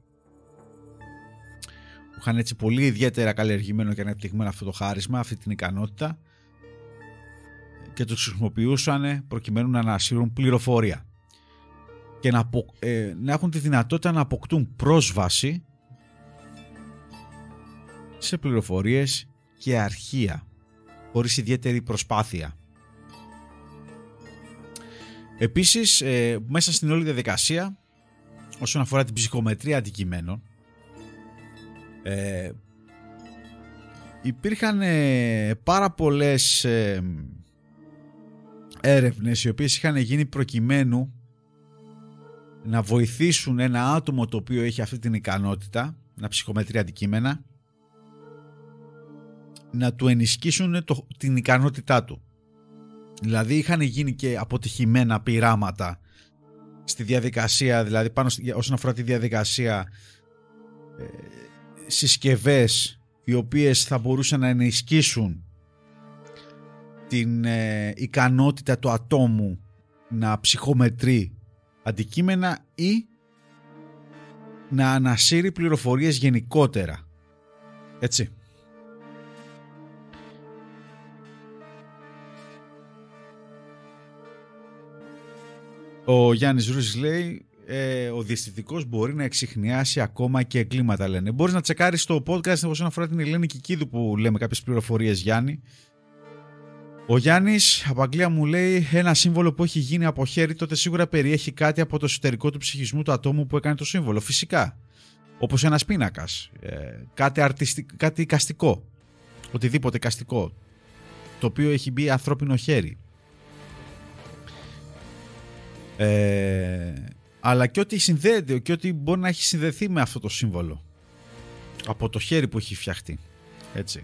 Speaker 1: που είχαν έτσι πολύ ιδιαίτερα καλλιεργημένο και ανεπτυγμένο αυτό το χάρισμα, αυτή την ικανότητα, και τους χρησιμοποιούσαν προκειμένου να ανασύρουν πληροφορία και να έχουν τη δυνατότητα να αποκτούν πρόσβαση σε πληροφορίες και αρχεία χωρίς ιδιαίτερη προσπάθεια. Επίσης, μέσα στην όλη διαδικασία, όσον αφορά την ψυχομετρία αντικειμένων, υπήρχαν πάρα πολλές έρευνες οι οποίες είχαν γίνει προκειμένου να βοηθήσουν ένα άτομο το οποίο έχει αυτή την ικανότητα να ψυχομετρεί αντικείμενα, να του ενισχύσουν την ικανότητά του. Δηλαδή είχαν γίνει και αποτυχημένα πειράματα στη διαδικασία, δηλαδή όσον αφορά τη διαδικασία, συσκευές οι οποίες θα μπορούσαν να ενισχύσουν την ικανότητα του ατόμου να ψυχομετρεί αντικείμενα ή να ανασύρει πληροφορίες γενικότερα. Έτσι. Ο Γιάννης Ρούζης λέει ο διαισθητικός μπορεί να εξιχνιάσει ακόμα και εγκλήματα, λένε. Μπορείς να τσεκάρεις το podcast όσον αφορά την Ελένη Κικίδου που λέμε κάποιες πληροφορίες, Γιάννη. Ο Γιάννης από Αγγλία μου λέει ένα σύμβολο που έχει γίνει από χέρι τότε σίγουρα περιέχει κάτι από το εσωτερικό του ψυχισμού του ατόμου που έκανε το σύμβολο. Φυσικά. Όπως ένας πίνακας. Κάτι εικαστικό. Οτιδήποτε εικαστικό. Το οποίο έχει μπει ανθρώπινο χέρι. Αλλά και ό,τι συνδέεται και ό,τι μπορεί να έχει συνδεθεί με αυτό το σύμβολο από το χέρι που έχει φτιαχτεί. Έτσι.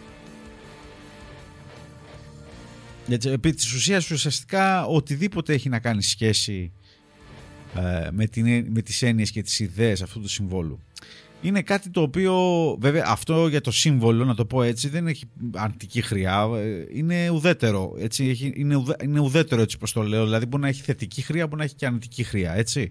Speaker 1: Γιατί επί της ουσίας ουσιαστικά οτιδήποτε έχει να κάνει σχέση με τις έννοιες και τις ιδέες αυτού του συμβόλου. είναι κάτι το οποίο, βέβαια, αυτό για το σύμβολο, να το πω έτσι, δεν έχει αρνητική χρειά, είναι ουδέτερο, έτσι, είναι ουδέτερο έτσι πως το λέω, δηλαδή μπορεί να έχει θετική χρειά, μπορεί να έχει και αρνητική χρειά, έτσι.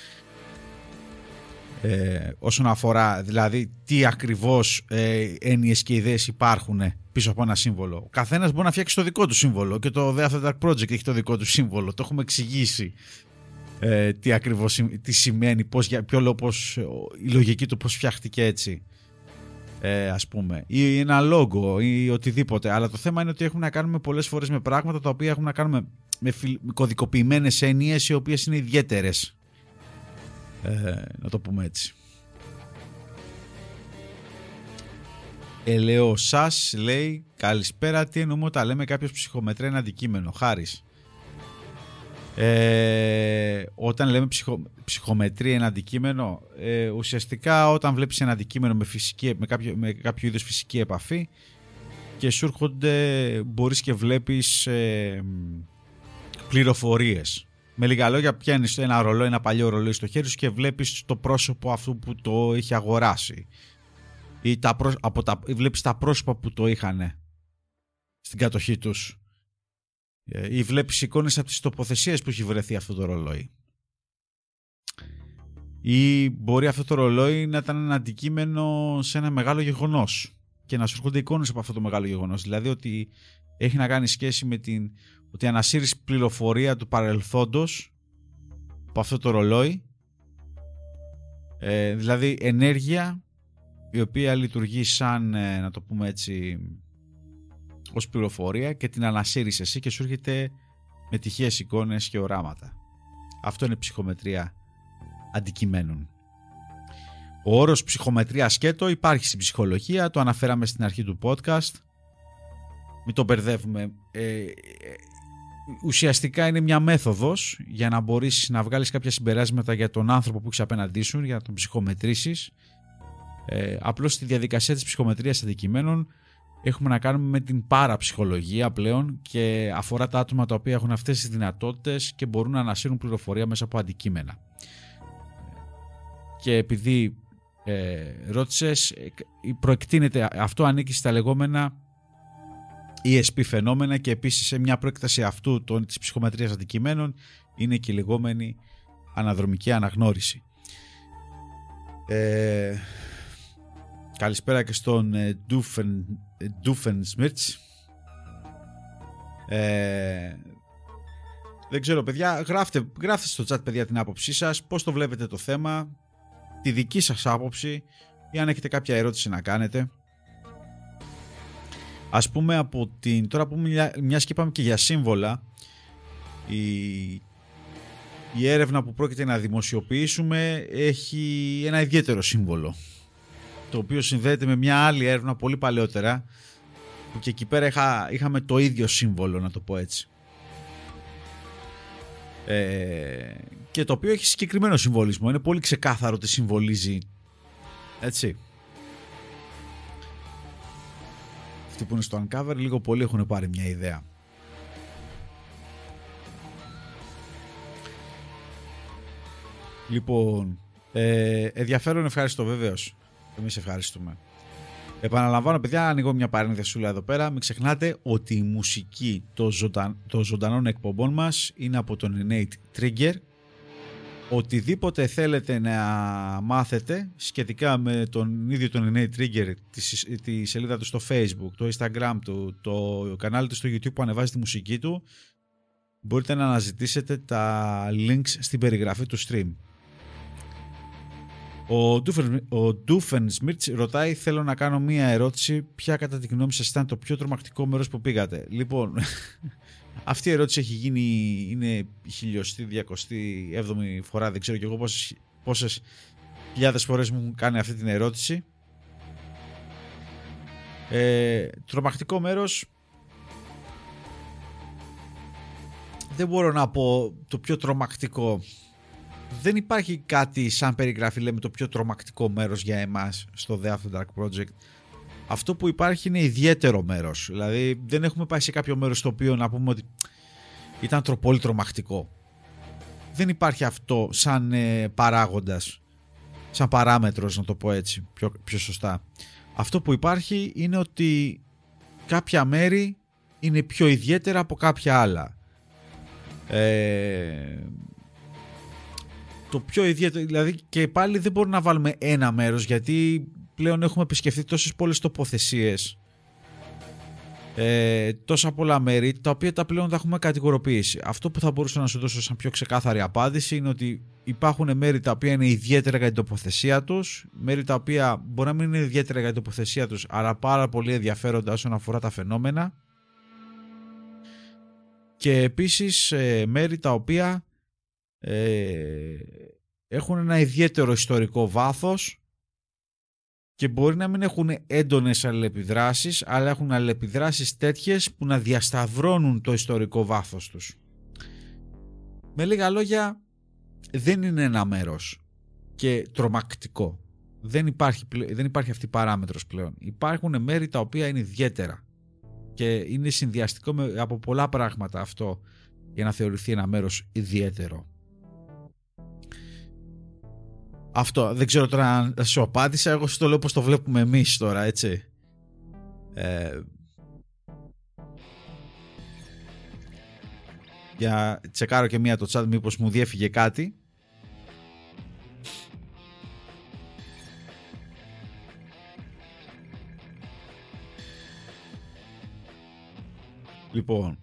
Speaker 1: Όσον αφορά δηλαδή τι ακριβώς έννοιες και ιδέες υπάρχουν πίσω από ένα σύμβολο. Ο καθένας μπορεί να φτιάξει το δικό του σύμβολο και το The After Dark Project έχει το δικό του σύμβολο. Το έχουμε εξηγήσει τι ακριβώς τι σημαίνει, η λογική του πώς φτιάχτηκε έτσι, ας πούμε, ή ένα λόγο ή οτιδήποτε. Αλλά το θέμα είναι ότι έχουμε να κάνουμε πολλές φορές με πράγματα τα οποία έχουν να κάνουμε με κωδικοποιημένες έννοιες οι οποίες είναι ιδιαίτερες. Να το πούμε έτσι. Ελεοσάς λέει καλησπέρα, τι εννοούμε όταν λέμε κάποιος ψυχομετράει ένα αντικείμενο? Χάρης. Όταν λέμε ψυχομετρεί ένα αντικείμενο, ουσιαστικά όταν βλέπεις ένα αντικείμενο με κάποιο είδους φυσική επαφή και σου έρχονται, μπορείς και βλέπεις πληροφορίες. Με λίγα λόγια, πιάνεις ένα παλιό ρολόι στο χέρι σου και βλέπεις το πρόσωπο αυτού που το είχε αγοράσει ή βλέπεις τα πρόσωπα που το είχαν στην κατοχή τους ή βλέπεις εικόνες από τις τοποθεσίες που έχει βρεθεί αυτό το ρολόι, ή μπορεί αυτό το ρολόι να ήταν ένα αντικείμενο σε ένα μεγάλο γεγονός και να σου έρχονται εικόνες από αυτό το μεγάλο γεγονός, δηλαδή ότι έχει να κάνει σχέση με ότι ανασύρεις πληροφορία του παρελθόντος από αυτό το ρολόι, δηλαδή ενέργεια η οποία λειτουργεί σαν, να το πούμε έτσι, ως πληροφορία και την ανασύρεις εσύ και σου έρχεται με τυχαίες εικόνες και οράματα. Αυτό είναι ψυχομετρία αντικειμένων. Ο όρος ψυχομετρία σκέτο υπάρχει στην ψυχολογία, το αναφέραμε στην αρχή του podcast, μην το μπερδεύουμε. Ουσιαστικά είναι μια μέθοδος για να μπορείς να βγάλεις κάποια συμπεράσματα για τον άνθρωπο που έχεις απέναντί σου, για να τον ψυχομετρήσεις. Απλώς στη διαδικασία της ψυχομετρίας αντικειμένων έχουμε να κάνουμε με την παραψυχολογία πλέον και αφορά τα άτομα τα οποία έχουν αυτές τις δυνατότητες και μπορούν να ανασύρουν πληροφορία μέσα από αντικείμενα. Και επειδή ρώτησες, προεκτείνεται, αυτό ανήκει στα λεγόμενα ESP φαινόμενα και επίσης σε μια προέκταση αυτού της ψυχομετρίας αντικειμένων είναι και η λεγόμενη αναδρομική αναγνώριση. Καλησπέρα και στον Doofensmirts. Δεν ξέρω παιδιά, γράφτε στο chat παιδιά την άποψή σας, πώς το βλέπετε το θέμα, τη δική σας άποψη ή αν έχετε κάποια ερώτηση να κάνετε. Ας πούμε τώρα που μιας και είπαμε και για σύμβολα, η έρευνα που πρόκειται να δημοσιοποιήσουμε έχει ένα ιδιαίτερο σύμβολο, το οποίο συνδέεται με μια άλλη έρευνα πολύ παλαιότερα που και εκεί πέρα είχαμε το ίδιο σύμβολο, να το πω έτσι, και το οποίο έχει συγκεκριμένο συμβολισμό, είναι πολύ ξεκάθαρο τι συμβολίζει, έτσι. Αυτοί που είναι στο Uncover λίγο πολύ έχουν πάρει μια ιδέα. Λοιπόν, ενδιαφέρον, ευχαριστώ βεβαίως. Εμείς ευχαριστούμε. Επαναλαμβάνω παιδιά, ανοίγω μια παρένθεσούλα εδώ πέρα. Μην ξεχνάτε ότι η μουσική των ζωντανών εκπομπών μας είναι από τον Innate Trigger. Οτιδήποτε θέλετε να μάθετε σχετικά με τον ίδιο τον Innate Trigger, τη σελίδα του στο Facebook, το Instagram του, το κανάλι του στο YouTube που ανεβάζει τη μουσική του, μπορείτε να αναζητήσετε τα links στην περιγραφή του stream. Ο Doofensmirts ρωτάει, θέλω να κάνω μία ερώτηση, ποια κατά τη γνώμη σας ήταν το πιο τρομακτικό μέρος που πήγατε? Λοιπόν, αυτή η ερώτηση έχει γίνει, είναι 1207η φορά, δεν ξέρω κι εγώ πόσες χιλιάδες φορές μου έχουν κάνει αυτή την ερώτηση. Τρομακτικό μέρος, δεν μπορώ να πω το πιο τρομακτικό. Δεν υπάρχει κάτι σαν περιγραφή, λέμε, το πιο τρομακτικό μέρος για εμάς στο The After Dark Project. Αυτό που υπάρχει είναι ιδιαίτερο μέρος. Δηλαδή δεν έχουμε πάει σε κάποιο μέρος στο οποίο να πούμε ότι ήταν πολύ τρομακτικό. Δεν υπάρχει αυτό σαν παράγοντας. σαν παράμετρος, να το πω έτσι πιο σωστά. Αυτό που υπάρχει είναι ότι κάποια μέρη είναι πιο ιδιαίτερα από κάποια άλλα. Το πιο ιδιαίτερο, δηλαδή, και πάλι δεν μπορούμε να βάλουμε ένα μέρος, γιατί πλέον έχουμε επισκεφθεί τόσες πολλές τοποθεσίες, τόσα πολλά μέρη, τα οποία τα πλέον τα έχουμε κατηγοροποιήσει. Αυτό που θα μπορούσα να σου δώσω σαν πιο ξεκάθαρη απάντηση είναι ότι υπάρχουν μέρη τα οποία είναι ιδιαίτερα για την τοποθεσία τους, μέρη τα οποία μπορεί να μην είναι ιδιαίτερα για την τοποθεσία τους, αλλά πάρα πολύ ενδιαφέροντα όσον αφορά τα φαινόμενα, και επίσης μέρη τα οποία έχουν ένα ιδιαίτερο ιστορικό βάθος και μπορεί να μην έχουν έντονες αλληλεπιδράσεις, αλλά έχουν αλληλεπιδράσεις τέτοιες που να διασταυρώνουν το ιστορικό βάθος τους. Με λίγα λόγια, δεν είναι ένα μέρος και τρομακτικό. Δεν υπάρχει αυτή η παράμετρος πλέον. Υπάρχουν μέρη τα οποία είναι ιδιαίτερα και είναι συνδυαστικό από πολλά πράγματα αυτό για να θεωρηθεί ένα μέρος ιδιαίτερο. Αυτό, δεν ξέρω τώρα αν σου απάντησα, εγώ σου το λέω πως το βλέπουμε εμείς τώρα, έτσι. Για τσεκάρω και μία το chat, μήπως μου διέφυγε κάτι. Λοιπόν,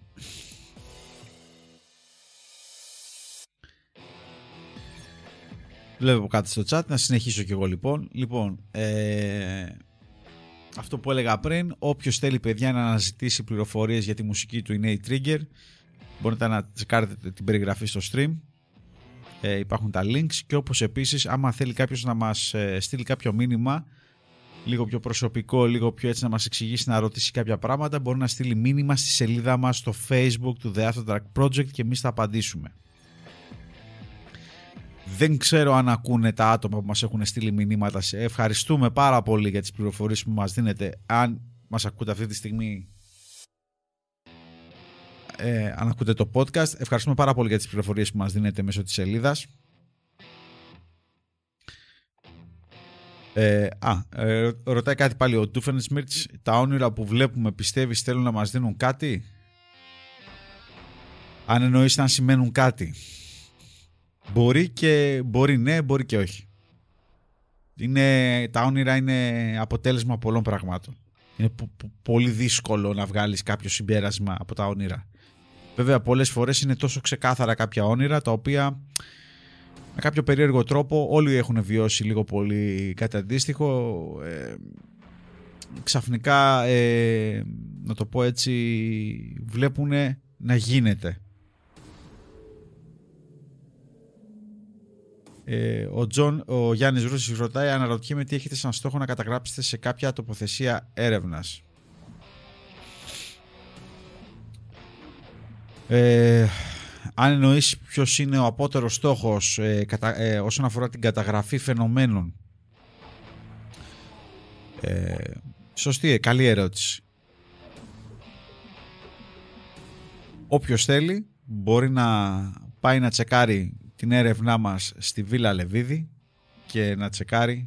Speaker 1: βλέπω κάτι στο chat, να συνεχίσω κι εγώ λοιπόν. Αυτό που έλεγα πριν, όποιος θέλει παιδιά να αναζητήσει πληροφορίες για τη μουσική του είναι η Trigger, μπορείτε να τσεκάρετε την περιγραφή στο stream, υπάρχουν τα links, και όπως επίσης άμα θέλει κάποιος να μας στείλει κάποιο μήνυμα λίγο πιο προσωπικό, λίγο πιο έτσι, να μας εξηγήσει, να ρωτήσει κάποια πράγματα, μπορεί να στείλει μήνυμα στη σελίδα μας στο Facebook του The After Dark Project και εμείς θα απαντήσουμε. Δεν ξέρω αν ακούνε τα άτομα που μας έχουν στείλει μηνύματα. Ευχαριστούμε πάρα πολύ για τις πληροφορίες που μας δίνετε. Αν μας ακούτε αυτή τη στιγμή, αν ακούτε το podcast, ευχαριστούμε πάρα πολύ για τις πληροφορίες που μας δίνετε μέσω της σελίδας. Ρωτάει κάτι πάλι ο Doofenshmirtz. Τα όνειρα που βλέπουμε, πιστεύεις θέλουν να μας δίνουν κάτι? Αν εννοείς αν σημαίνουν κάτι. Μπορεί ναι, μπορεί και όχι. Τα όνειρα είναι αποτέλεσμα πολλών πραγμάτων. Είναι πολύ δύσκολο να βγάλεις κάποιο συμπέρασμα από τα όνειρα. Βέβαια πολλές φορές είναι τόσο ξεκάθαρα κάποια όνειρα, τα οποία με κάποιο περίεργο τρόπο όλοι έχουν βιώσει λίγο πολύ κάτι αντίστοιχο. Ξαφνικά, να το πω έτσι, βλέπουν να γίνεται. Ο Γιάννης Ρούσης ρωτάει, αναρωτιέμαι τι έχετε σαν στόχο να καταγράψετε σε κάποια τοποθεσία έρευνας. Αν εννοείς ποιος είναι ο απότερος στόχος όσον αφορά την καταγραφή φαινομένων, σωστή, καλή ερώτηση. Όποιος θέλει μπορεί να πάει να τσεκάρει την έρευνά μας στη Βίλα Λεβίδη και να τσεκάρει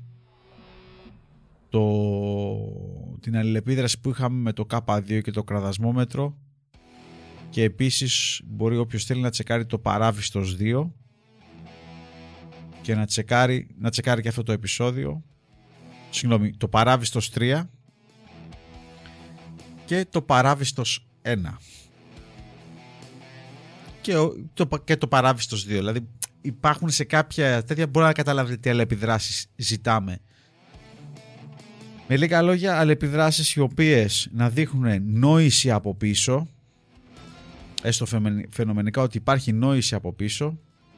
Speaker 1: την αλληλεπίδραση που είχαμε με το K2 και το κραδασμόμετρο, και επίσης μπορεί όποιος θέλει να τσεκάρει το Παράβιστος 2 και να τσεκάρει και αυτό το επεισόδιο, το Παράβιστος 3 και το Παράβιστος 1 και το Παράβιστος 2. Δηλαδή υπάρχουν σε κάποια τέτοια, μπορεί να καταλάβετε τι αλληλεπιδράσεις ζητάμε. Με λίγα λόγια, αλληλεπιδράσεις οι οποίες να δείχνουν νόηση από πίσω, έστω φαινομενικά ότι υπάρχει νόηση από πίσω,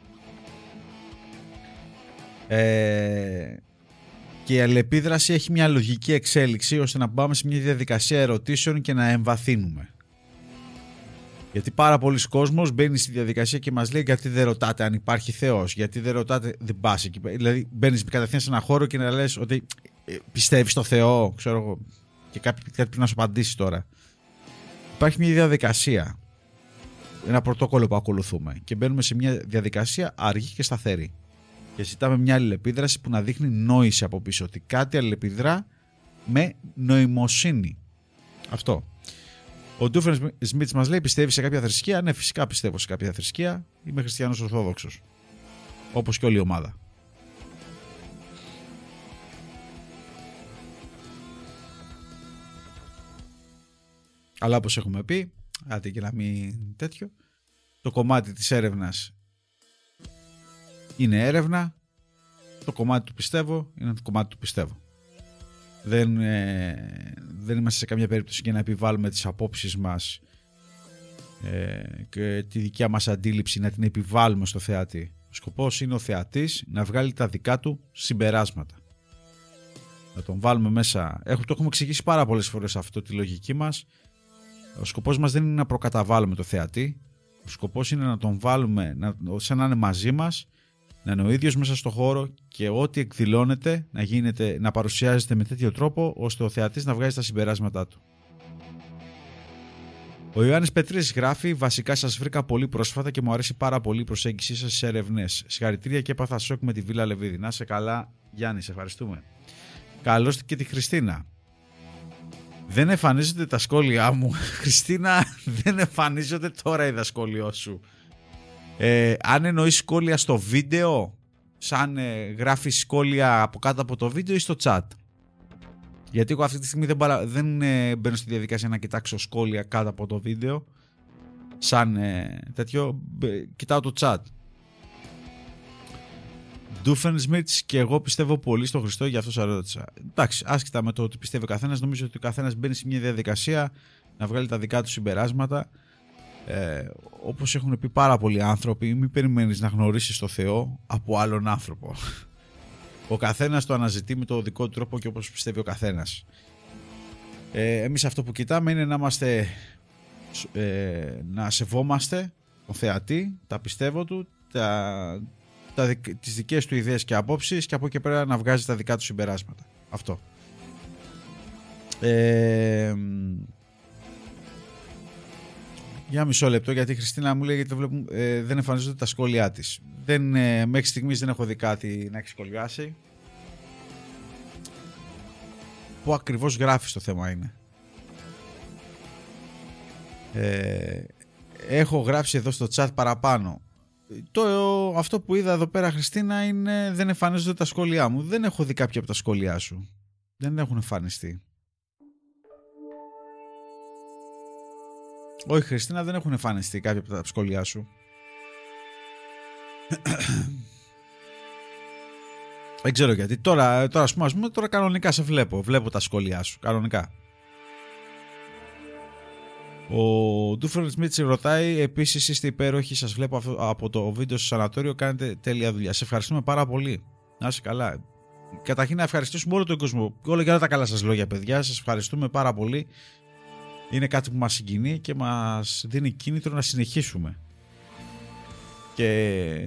Speaker 1: και η αλληλεπίδραση έχει μια λογική εξέλιξη ώστε να πάμε σε μια διαδικασία ερωτήσεων και να εμβαθύνουμε. Γιατί πάρα πολλοί κόσμος μπαίνει στη διαδικασία και μας λέει, γιατί δεν ρωτάτε αν υπάρχει Θεός, γιατί δεν ρωτάτε, δεν πας εκεί. Δηλαδή μπαίνεις κατευθείαν σε ένα χώρο και να λες ότι πιστεύεις στο Θεό, ξέρω εγώ, και κάτι πρέπει να σου απαντήσει τώρα. Υπάρχει μια διαδικασία, ένα πρωτόκολλο που ακολουθούμε και μπαίνουμε σε μια διαδικασία αργή και σταθερή. Και ζητάμε μια αλληλεπίδραση που να δείχνει νόηση από πίσω. Ότι κάτι αλληλεπιδρά με νοημοσύνη. Αυτό. Ο Ντούφεν Σμιτς μας λέει: πιστεύει σε κάποια θρησκεία? Ναι, φυσικά πιστεύω σε κάποια θρησκεία. Είμαι χριστιανός Ορθόδοξος. Όπως και όλη η ομάδα. Αλλά όπως έχουμε πει, άντε και να μην τέτοιο, το κομμάτι της έρευνας είναι έρευνα, το κομμάτι του πιστεύω είναι το κομμάτι του πιστεύω. Δεν είμαστε σε καμία περίπτωση για να επιβάλλουμε τις απόψεις μας και τη δικιά μας αντίληψη να την επιβάλλουμε στο θεατή. Ο σκοπός είναι ο θεατής να βγάλει τα δικά του συμπεράσματα. Να τον βάλουμε μέσα. Το έχουμε εξηγήσει πάρα πολλές φορές αυτό, τη λογική μας. Ο σκοπός μας δεν είναι να προκαταβάλουμε το θεατή. Ο σκοπός είναι να τον βάλουμε σαν να είναι μαζί μας, να είναι ο ίδιος μέσα στο χώρο και ό,τι εκδηλώνεται να παρουσιάζεται με τέτοιο τρόπο ώστε ο θεατής να βγάζει τα συμπεράσματά του. Ο Ιωάννης Πετρής γράφει: βασικά σας βρήκα πολύ πρόσφατα και μου αρέσει πάρα πολύ η προσέγγιση σας στις ερευνές. Συγχαρητήρια και έπαθα σοκ με τη Βίλα Λεβίδη. Να σε καλά, Γιάννη, σε ευχαριστούμε. Καλώς και τη Χριστίνα. Δεν εμφανίζονται τα σχόλιά μου. Χριστίνα, δεν εμφανίζονται τώρα η δασκόλιο σου. Αν εννοείς σχόλια στο βίντεο, σαν γράφεις σχόλια από κάτω από το βίντεο ή στο chat. Γιατί εγώ αυτή τη στιγμή δεν μπαίνω στη διαδικασία να κοιτάξω σχόλια κάτω από το βίντεο. Σαν τέτοιο, κοιτάω το chat. Ντούφεν Σμιτς και εγώ πιστεύω πολύ στον Χριστό, γι' αυτό σας ρώτησα. Εντάξει, άσχετα με το ότι πιστεύει ο καθένας, νομίζω ότι ο καθένας μπαίνει σε μια διαδικασία να βγάλει τα δικά του συμπεράσματα. Όπως έχουν πει πάρα πολλοί άνθρωποι, μην περιμένεις να γνωρίσεις το Θεό από άλλον άνθρωπο. Ο καθένας το αναζητεί με το δικό του τρόπο και όπως πιστεύει ο καθένας. Εμείς αυτό που κοιτάμε είναι να σεβόμαστε τον θεατή, τα πιστεύω του, τις δικές του ιδέες και απόψεις και από εκεί πέρα να βγάζει τα δικά του συμπεράσματα. Αυτό. Για μισό λεπτό, γιατί η Χριστίνα μου λέει γιατί δεν εμφανίζονται τα σχόλιά της. Μέχρι στιγμής δεν έχω δει κάτι να έχει σχολιάσει. Πού ακριβώς γράφει το θέμα είναι. Έχω γράψει εδώ στο chat παραπάνω. Αυτό που είδα εδώ πέρα, Χριστίνα, είναι δεν εμφανίζονται τα σχόλιά μου. Δεν έχω δει κάποια από τα σχόλιά σου. Δεν έχουν εμφανιστεί. Όχι, Χριστίνα, δεν έχουν εμφανιστεί κάποια από τα σχόλιά σου. Δεν ξέρω γιατί. Τώρα ας πούμε, τώρα κανονικά σε βλέπω. Βλέπω τα σχόλιά σου. Κανονικά. Ο Ντούφεν Σμιτς ρωτάει: επίσης είστε υπέροχοι. Σας βλέπω από το βίντεο στο σανατόριο. Κάνετε τέλεια δουλειά. Σε ευχαριστούμε πάρα πολύ. Να είσαι καλά. Καταρχήν να ευχαριστήσουμε όλο τον κόσμο. Όλα και όλα τα καλά σας λόγια, παιδιά. Σας ευχαριστούμε πάρα πολύ. Είναι κάτι που μας συγκινεί και μας δίνει κίνητρο να συνεχίσουμε. Και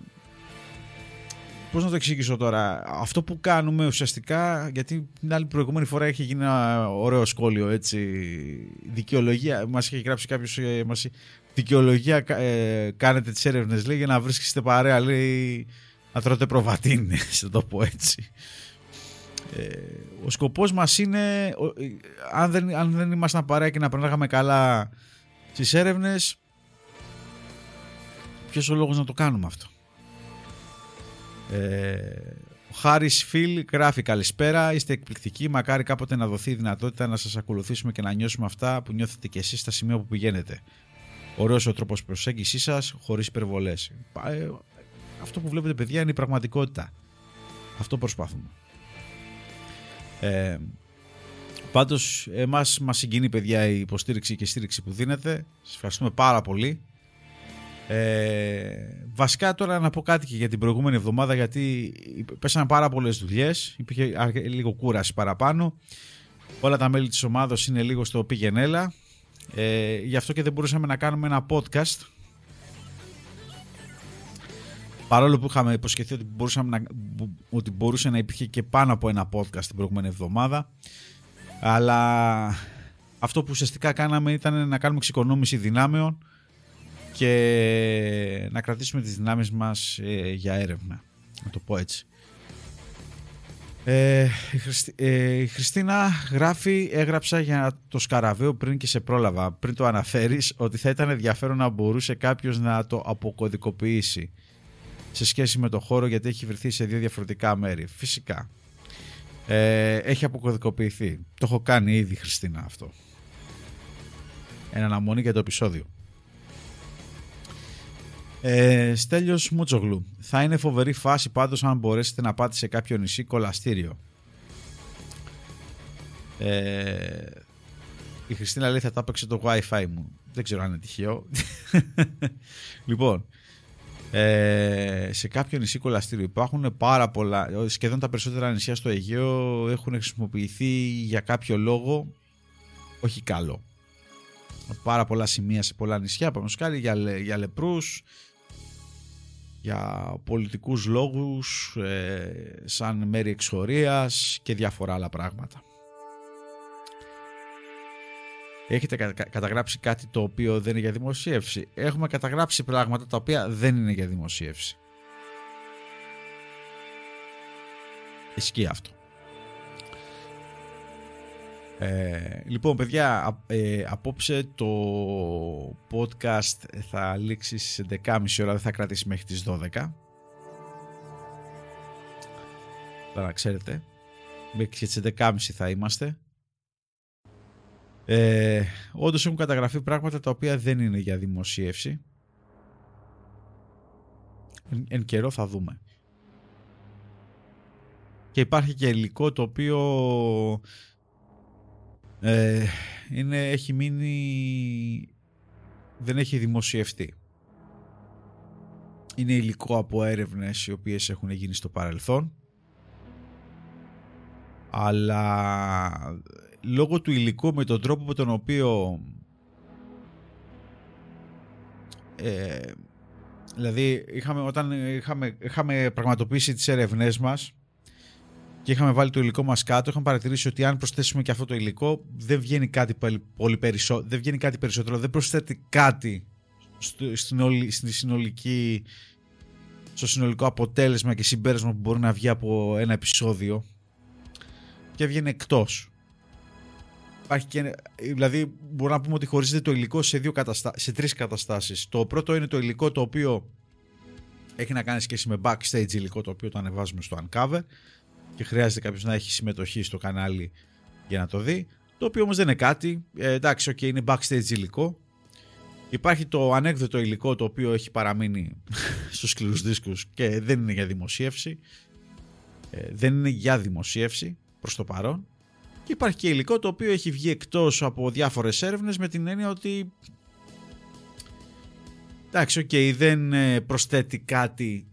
Speaker 1: πώς να το εξηγήσω τώρα, αυτό που κάνουμε ουσιαστικά, γιατί την άλλη προηγούμενη φορά έχει γίνει ένα ωραίο σχόλιο, έτσι, δικαιολογία, μας έχει γράψει κάποιος, δικαιολογία κάνετε τις έρευνες, λέει, για να βρίσκεστε παρέα, λέει, να τρώτε προβατίνες, να το πω έτσι. Ο σκοπός μας είναι, αν δεν ήμασταν παρέα και να περνάγαμε καλά στις έρευνες, ποιος ο λόγος να το κάνουμε αυτό. Ο Χάρης Φιλ γράφει: καλησπέρα, είστε εκπληκτικοί, μακάρι κάποτε να δοθεί η δυνατότητα να σας ακολουθήσουμε και να νιώσουμε αυτά που νιώθετε και εσείς στα σημεία που πηγαίνετε. Ωραίος ο τρόπος προσέγγισής σας, χωρίς υπερβολές. Αυτό που βλέπετε, παιδιά, είναι η πραγματικότητα. Αυτό προσπαθούμε. Πάντως εμάς μας συγκινεί, παιδιά, η υποστήριξη και η στήριξη που δίνετε. Σας ευχαριστούμε πάρα πολύ. Βασικά τώρα να πω κάτι και για την προηγούμενη εβδομάδα, γιατί πέσανε πάρα πολλές δουλειές, υπήρχε λίγο κούραση παραπάνω, όλα τα μέλη της ομάδος είναι λίγο στο πήγαινε έλα, γι' αυτό και δεν μπορούσαμε να κάνουμε ένα podcast, παρόλο που είχαμε υποσχεθεί ότι μπορούσε να υπήρχε και πάνω από ένα podcast την προηγούμενη εβδομάδα. Αλλά αυτό που ουσιαστικά κάναμε ήταν να κάνουμε εξοικονόμηση δυνάμεων και να κρατήσουμε τις δυνάμεις μας για έρευνα. Να το πω έτσι. Η Χριστίνα γράφει, έγραψα για το Σκαραβαίο πριν και σε πρόλαβα. Πριν το αναφέρεις ότι θα ήταν ενδιαφέρον να μπορούσε κάποιος να το αποκωδικοποιήσει σε σχέση με το χώρο, γιατί έχει βρεθεί σε 2 διαφορετικά μέρη. Φυσικά. Έχει αποκωδικοποιηθεί. Το έχω κάνει ήδη, Χριστίνα, αυτό. Εν αναμονή για το επεισόδιο. Στέλιος Μούτσογλου. Θα είναι φοβερή φάση πάντως αν μπορέσετε να πάτε σε κάποιο νησί κολαστήριο. Η Χριστίνα λέει θα τα έπαιξε το Wi-Fi μου. Δεν ξέρω αν είναι τυχαίο. Λοιπόν, σε κάποιο νησί κολαστήριο υπάρχουν πάρα πολλά. Σχεδόν τα περισσότερα νησιά στο Αιγαίο έχουν χρησιμοποιηθεί για κάποιο λόγο όχι καλό. Πάρα πολλά σημεία σε πολλά νησιά, για λεπρούς, για πολιτικούς λόγους, σαν μέρη εξορίας και διάφορα άλλα πράγματα. Έχετε καταγράψει κάτι το οποίο δεν είναι για δημοσίευση? Έχουμε καταγράψει πράγματα τα οποία δεν είναι για δημοσίευση. Ισχύει αυτό. Λοιπόν, παιδιά, απόψε το podcast θα λήξει στις 11.30 ώρα, δεν θα κρατήσει μέχρι τις 12. Να ξέρετε, μέχρι τις 11.30 θα είμαστε. Όντως έχουν καταγραφεί πράγματα τα οποία δεν είναι για δημοσίευση. Εν καιρό θα δούμε. Και υπάρχει και υλικό το οποίο έχει μείνει, δεν έχει δημοσιευτεί. Είναι υλικό από έρευνες οι οποίες έχουν γίνει στο παρελθόν, αλλά λόγω του υλικού, με τον τρόπο με τον οποίο δηλαδή όταν είχαμε πραγματοποιήσει τις έρευνές μας και είχαμε βάλει το υλικό μας κάτω, είχαμε παρατηρήσει ότι αν προσθέσουμε και αυτό το υλικό δεν βγαίνει κάτι πολύ περισσότερο, δεν βγαίνει κάτι περισσότερο, δεν προσθέτει κάτι στο συνολικό αποτέλεσμα και συμπέρασμα που μπορεί να βγει από ένα επεισόδιο, και βγαίνει εκτός. Υπάρχει και, δηλαδή μπορούμε να πούμε ότι χωρίζεται το υλικό σε 3 καταστάσεις. Το πρώτο είναι το υλικό το οποίο έχει να κάνει σχέση με backstage υλικό, το οποίο το ανεβάζουμε στο Uncover και χρειάζεται κάποιος να έχει συμμετοχή στο κανάλι για να το δει, το οποίο όμως δεν είναι κάτι, εντάξει, okay, είναι backstage υλικό. Υπάρχει το ανέκδοτο υλικό, το οποίο έχει παραμείνει στους σκληρούς δίσκους και δεν είναι για δημοσίευση, προς το παρόν. Και υπάρχει και υλικό το οποίο έχει βγει εκτός από διάφορες έρευνες, με την έννοια ότι εντάξει, okay, δεν προσθέτει κάτι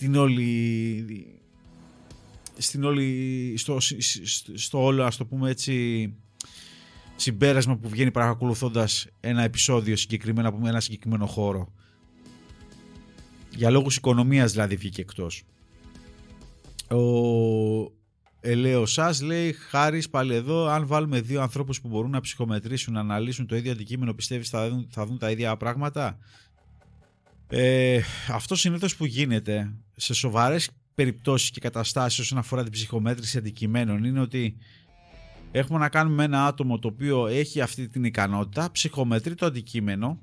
Speaker 1: στο όλο, ας το πούμε έτσι, συμπέρασμα που βγαίνει παρακολουθώντας ένα επεισόδιο συγκεκριμένα από ένα συγκεκριμένο χώρο. Για λόγους οικονομίας δηλαδή βγήκε εκτός. Ο Ελέο σας λέει, Χάρης πάλι εδώ, αν βάλουμε 2 ανθρώπους που μπορούν να ψυχομετρήσουν, να αναλύσουν το ίδιο αντικείμενο, πιστεύεις θα δουν τα ίδια πράγματα? Αυτό συνήθως που γίνεται σε σοβαρές περιπτώσεις και καταστάσεις όσον αφορά την ψυχομέτρηση αντικειμένων είναι ότι έχουμε να κάνουμε με ένα άτομο το οποίο έχει αυτή την ικανότητα, ψυχομετρεί το αντικείμενο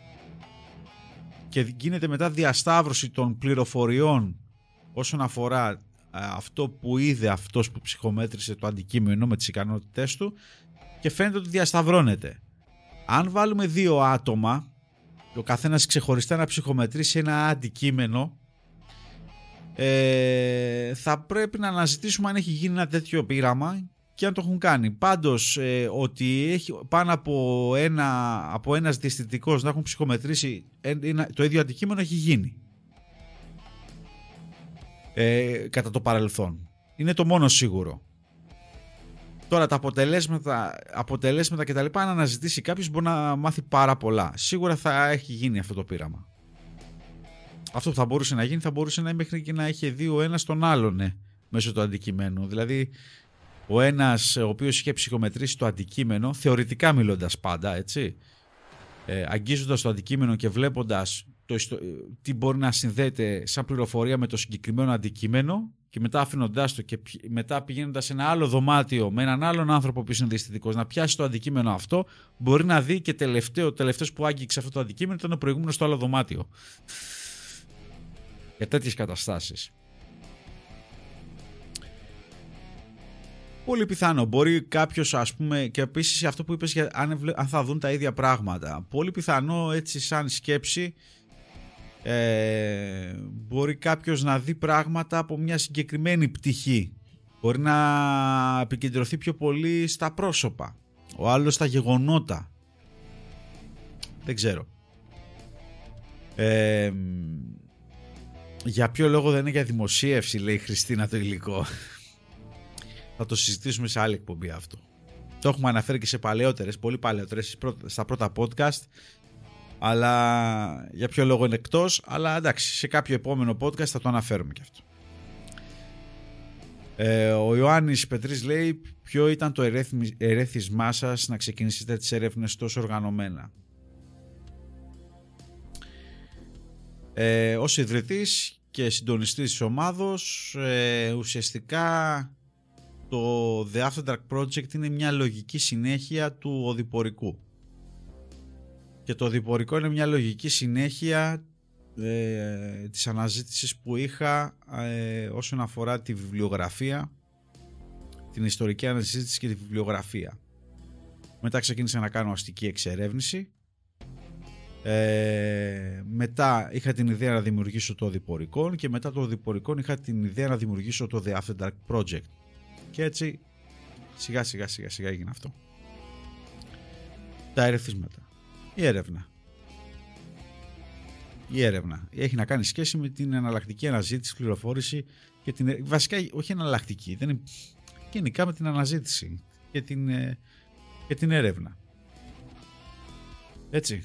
Speaker 1: και γίνεται μετά διασταύρωση των πληροφοριών όσον αφορά αυτό που είδε αυτός που ψυχομέτρησε το αντικείμενο με τις ικανότητές του, και φαίνεται ότι διασταυρώνεται. Αν βάλουμε 2 άτομα, ο καθένας ξεχωριστά να ψυχομετρήσει ένα αντικείμενο, θα πρέπει να αναζητήσουμε αν έχει γίνει ένα τέτοιο πείραμα και αν το έχουν κάνει. Πάντως ότι έχει πάνω από ένας διαισθητικός να έχουν ψυχομετρήσει το ίδιο αντικείμενο έχει γίνει κατά το παρελθόν. Είναι το μόνο σίγουρο. Τώρα τα αποτελέσματα και τα λοιπά, αν αναζητήσει κάποιος μπορεί να μάθει πάρα πολλά. Σίγουρα θα έχει γίνει αυτό το πείραμα. Αυτό που θα μπορούσε να γίνει, θα μπορούσε να είναι μέχρι και να έχει δει ο ένας τον άλλον μέσω του αντικειμένου. Δηλαδή ο ένας ο οποίος είχε ψυχομετρήσει το αντικείμενο, θεωρητικά μιλώντας πάντα, έτσι, αγγίζοντας το αντικείμενο και βλέποντας τι μπορεί να συνδέεται σαν πληροφορία με το συγκεκριμένο αντικείμενο και μετά αφήνοντάς το και μετά πηγαίνοντας σε ένα άλλο δωμάτιο με έναν άλλον άνθρωπο που είναι διαισθητικός να πιάσει το αντικείμενο αυτό, μπορεί να δει και τελευταίος που άγγιξε αυτό το αντικείμενο ήταν ο προηγούμενος στο άλλο δωμάτιο. Για τέτοιες καταστάσεις. Πολύ πιθανό. Μπορεί κάποιος, ας πούμε, και επίσης αυτό που είπες για αν θα δουν τα ίδια πράγματα. Πολύ πιθανό, έτσι σαν σκέψη, μπορεί κάποιος να δει πράγματα από μια συγκεκριμένη πτυχή. Μπορεί να επικεντρωθεί πιο πολύ στα πρόσωπα. Ο άλλος στα γεγονότα. Δεν ξέρω. Για ποιο λόγο δεν είναι για δημοσίευση, λέει η Χριστίνα, το υλικό. Θα το συζητήσουμε σε άλλη εκπομπή αυτό. Το έχουμε αναφέρει και σε παλαιότερες, πολύ παλαιότερες, στα πρώτα podcast. Αλλά για ποιο λόγο είναι εκτός. Αλλά εντάξει, σε κάποιο επόμενο podcast θα το αναφέρουμε και αυτό. Ο Ιωάννης Πετρής λέει: ποιο ήταν το ερέθισμά σας να ξεκινήσετε τις έρευνες τόσο οργανωμένα? Ως ιδρυτής και συντονιστής της ομάδος, ουσιαστικά το The After Dark Project είναι μια λογική συνέχεια του οδηπορικού. Και το οδηπορικό είναι μια λογική συνέχεια της αναζήτησης που είχα όσον αφορά τη βιβλιογραφία, την ιστορική αναζήτηση και τη βιβλιογραφία. Μετά ξεκίνησα να κάνω αστική εξερεύνηση. Μετά είχα την ιδέα να δημιουργήσω το οδηπορικό και μετά το οδηπορικό είχα την ιδέα να δημιουργήσω το The After Dark Project. Και έτσι σιγά σιγά έγινε αυτό. Τα ερεθίσματα. Η έρευνα έχει να κάνει σχέση με την εναλλακτική αναζήτηση, πληροφόρηση και βασικά όχι εναλλακτική, δεν είναι, γενικά με την αναζήτηση και την έρευνα. Έτσι.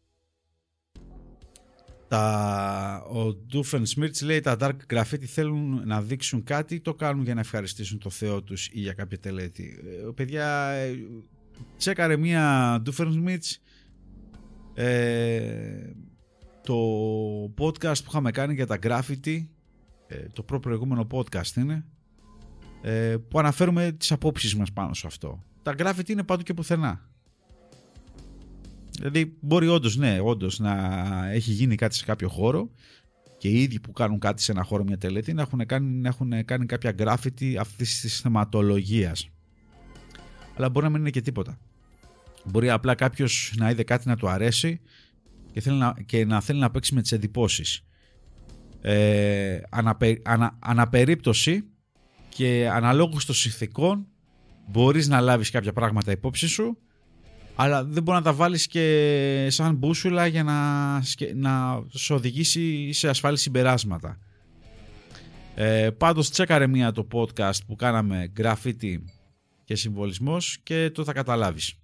Speaker 1: Ο Ντούφεν Σμίρτς λέει: τα Dark Graffiti θέλουν να δείξουν κάτι ή το κάνουν για να ευχαριστήσουν το Θεό τους ή για κάποια τελέτη? Παιδιά, τσέκαρε μία Ντούφεν Σμίρτς το podcast που είχαμε κάνει για τα graffiti, το προηγούμενο podcast είναι, που αναφέρουμε τις απόψεις μας πάνω σε αυτό. Τα graffiti είναι παντού και πουθενά. Δηλαδή μπορεί όντως να έχει γίνει κάτι σε κάποιο χώρο και οι ίδιοι που κάνουν κάτι σε ένα χώρο, μια τελετή, να έχουν κάνει κάποια graffiti αυτής της θεματολογίας. Αλλά μπορεί να μην είναι και τίποτα. Μπορεί απλά κάποιος να είδε κάτι να του αρέσει και να θέλει να παίξει με τις εντυπώσεις. Αναπερίπτωση και αναλόγως των συνθηκών μπορείς να λάβεις κάποια πράγματα υπόψη σου, αλλά δεν μπορεί να τα βάλεις και σαν μπούσουλα για να σε οδηγήσει σε ασφαλή συμπεράσματα. Πάντως τσέκαρε μία το podcast που κάναμε graffiti και συμβολισμός και το θα καταλάβεις.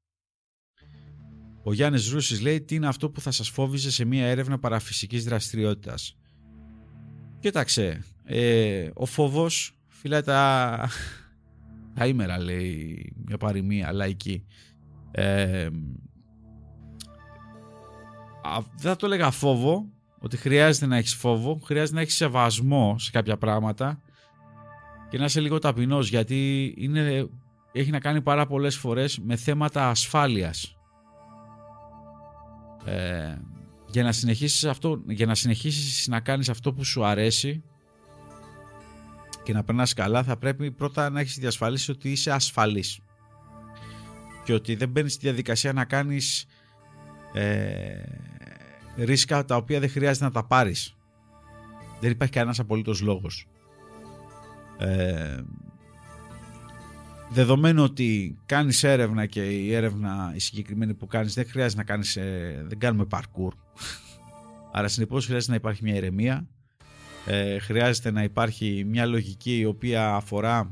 Speaker 1: Ο Γιάννης Ρούσης λέει: τι είναι αυτό που θα σας φόβιζε σε μία έρευνα παραφυσικής δραστηριότητας? Κοίταξε, ο φόβος φυλάει τα ήμερα, λέει μια παροιμία λαϊκή. Δεν θα το έλεγα φόβο, ότι χρειάζεται να έχεις φόβο, χρειάζεται να έχεις σεβασμό σε κάποια πράγματα και να είσαι λίγο ταπεινός, γιατί έχει να κάνει πάρα πολλές φορές με θέματα ασφάλειας. Για να συνεχίσεις να κάνεις αυτό που σου αρέσει και να περνάς καλά, θα πρέπει πρώτα να έχεις διασφαλίσει ότι είσαι ασφαλής και ότι δεν μπαίνεις στη διαδικασία να κάνεις ρίσκα τα οποία δεν χρειάζεται να τα πάρεις. Δεν υπάρχει κανένας απολύτως λόγος. Δεδομένου ότι κάνεις έρευνα και η έρευνα η συγκεκριμένη που κάνεις δεν χρειάζεται να κάνεις, δεν κάνουμε parkour, άρα συνεπώς χρειάζεται να υπάρχει μια ηρεμία, χρειάζεται να υπάρχει μια λογική η οποία αφορά,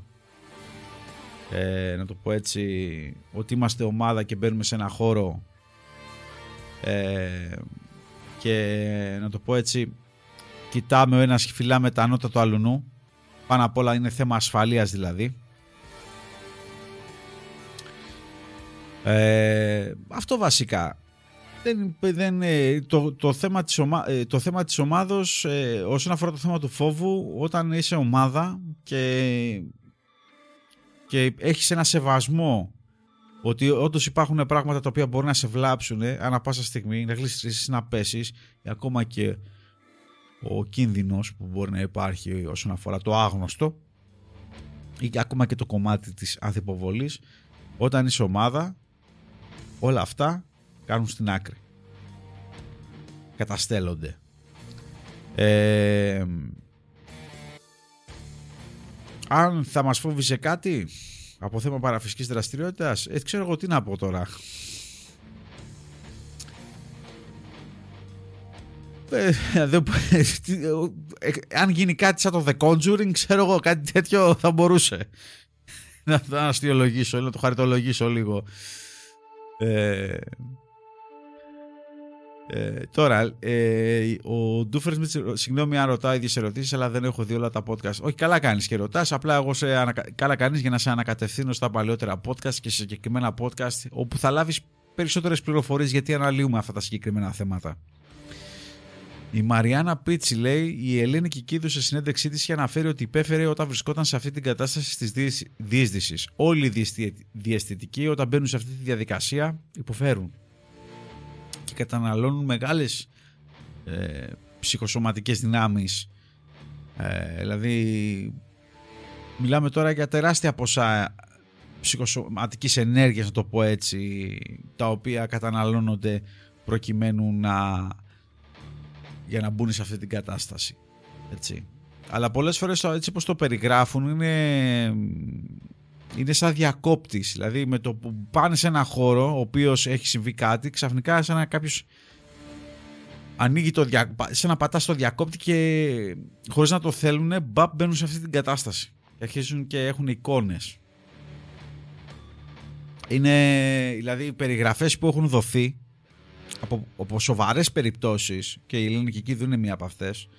Speaker 1: να το πω έτσι, ότι είμαστε ομάδα και μπαίνουμε σε ένα χώρο και να το πω έτσι, κοιτάμε ο ένας και φυλάμε τα νότα του αλουνού. Πάνω απ' όλα είναι θέμα ασφαλείας δηλαδή. Αυτό βασικά. Το θέμα της ομάδος, όσον αφορά το θέμα του φόβου, όταν είσαι ομάδα και έχεις ένα σεβασμό ότι όντως υπάρχουν πράγματα τα οποία μπορεί να σε βλάψουν ανά πάσα στιγμή, να γλιστρήσεις, να πέσεις, ακόμα και ο κίνδυνος που μπορεί να υπάρχει όσον αφορά το άγνωστο ή ακόμα και το κομμάτι της ανθυποβολής, όταν είσαι ομάδα, όλα αυτά κάνουν στην άκρη, καταστέλλονται. Αν θα μας φόβησε κάτι από θέμα παραφυσικής δραστηριότητας, ξέρω εγώ τι να πω τώρα. Αν γίνει κάτι σαν το The Conjuring, ξέρω εγώ, κάτι τέτοιο θα μπορούσε να αστειολογήσω, να το χαριτολογήσω λίγο. Τώρα, ο Ντούφερς, συγγνώμη αν ρωτάω ίδιες ερωτήσεις, αλλά δεν έχω δει όλα τα podcast. Όχι, καλά κάνεις και ρωτάς, απλά εγώ καλά κάνεις για να σε ανακατευθύνω στα παλαιότερα podcast και σε συγκεκριμένα podcast όπου θα λάβεις περισσότερες πληροφορίες, γιατί αναλύουμε αυτά τα συγκεκριμένα θέματα. Η Μαριάννα Πίτσι λέει: η Ελένη Κικίδου σε συνέντευξή της είχε αναφέρει ότι υπέφερε όταν βρισκόταν σε αυτή την κατάσταση της διείσδυσης. Όλοι οι διαισθητικοί όταν μπαίνουν σε αυτή τη διαδικασία υποφέρουν και καταναλώνουν μεγάλες ψυχοσωματικές δυνάμεις. Δηλαδή μιλάμε τώρα για τεράστια ποσά ψυχοσωματικής ενέργειας, να το πω έτσι, τα οποία καταναλώνονται προκειμένου για να μπουν σε αυτή την κατάσταση, έτσι. Αλλά πολλές φορές, έτσι όπως το περιγράφουν, είναι σαν διακόπτης. Δηλαδή με το που πάνε σε ένα χώρο ο οποίος έχει συμβεί κάτι, ξαφνικά σαν να κάποιος ανοίγει σαν να πατά στο διακόπτη και χωρίς να το θέλουν μπαίνουν σε αυτή την κατάσταση και αρχίζουν και έχουν εικόνες. Είναι δηλαδή περιγραφές που έχουν δοθεί από σοβαρές περιπτώσεις, και η Ελένη Κικίδου είναι μία από αυτές.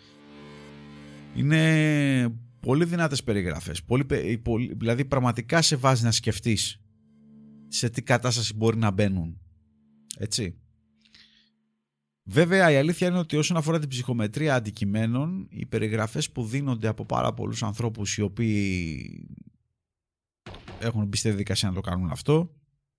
Speaker 1: Είναι πολύ δυνατές περιγραφές, δηλαδή πραγματικά σε βάζει να σκεφτείς σε τι κατάσταση μπορεί να μπαίνουν, έτσι. Βέβαια η αλήθεια είναι ότι όσον αφορά την ψυχομετρία αντικειμένων, οι περιγραφές που δίνονται από πάρα πολλούς ανθρώπους οι οποίοι έχουν μπει στη διαδικασία να το κάνουν αυτό,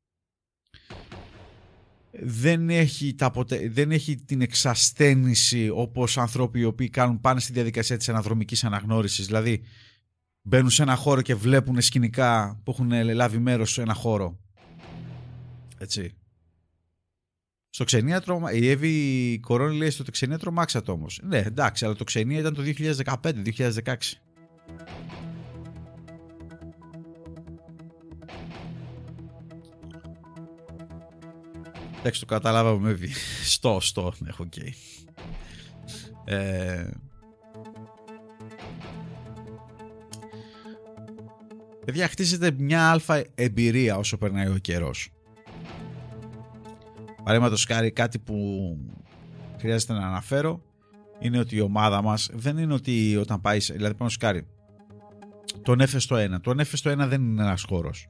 Speaker 1: δεν έχει την εξασθένηση όπως άνθρωποι οι οποίοι πάνε στη διαδικασία της αναδρομικής αναγνώρισης. Δηλαδή μπαίνουν σε ένα χώρο και βλέπουν σκηνικά που έχουν λάβει μέρος σε ένα χώρο, έτσι. Στο ξενίατρο, η Εύη Κορώνη λέει: στο ξενίατρο μάξατε όμως. Ναι, εντάξει, αλλά το ξενία ήταν το 2015-2016. Εντάξει, το καταλάβαμε, Εύη. Στο, έχω οκ. Παιδιά, χτίζεται μια αλφα εμπειρία όσο περνάει ο καιρός. Παραδείγματος χάρη, κάτι που χρειάζεται να αναφέρω είναι ότι η ομάδα μας δεν είναι ότι όταν πάει, δηλαδή πάνω σκάρι, τον Έφες το 1. Τον Έφες το 1 δεν είναι ένας χώρος.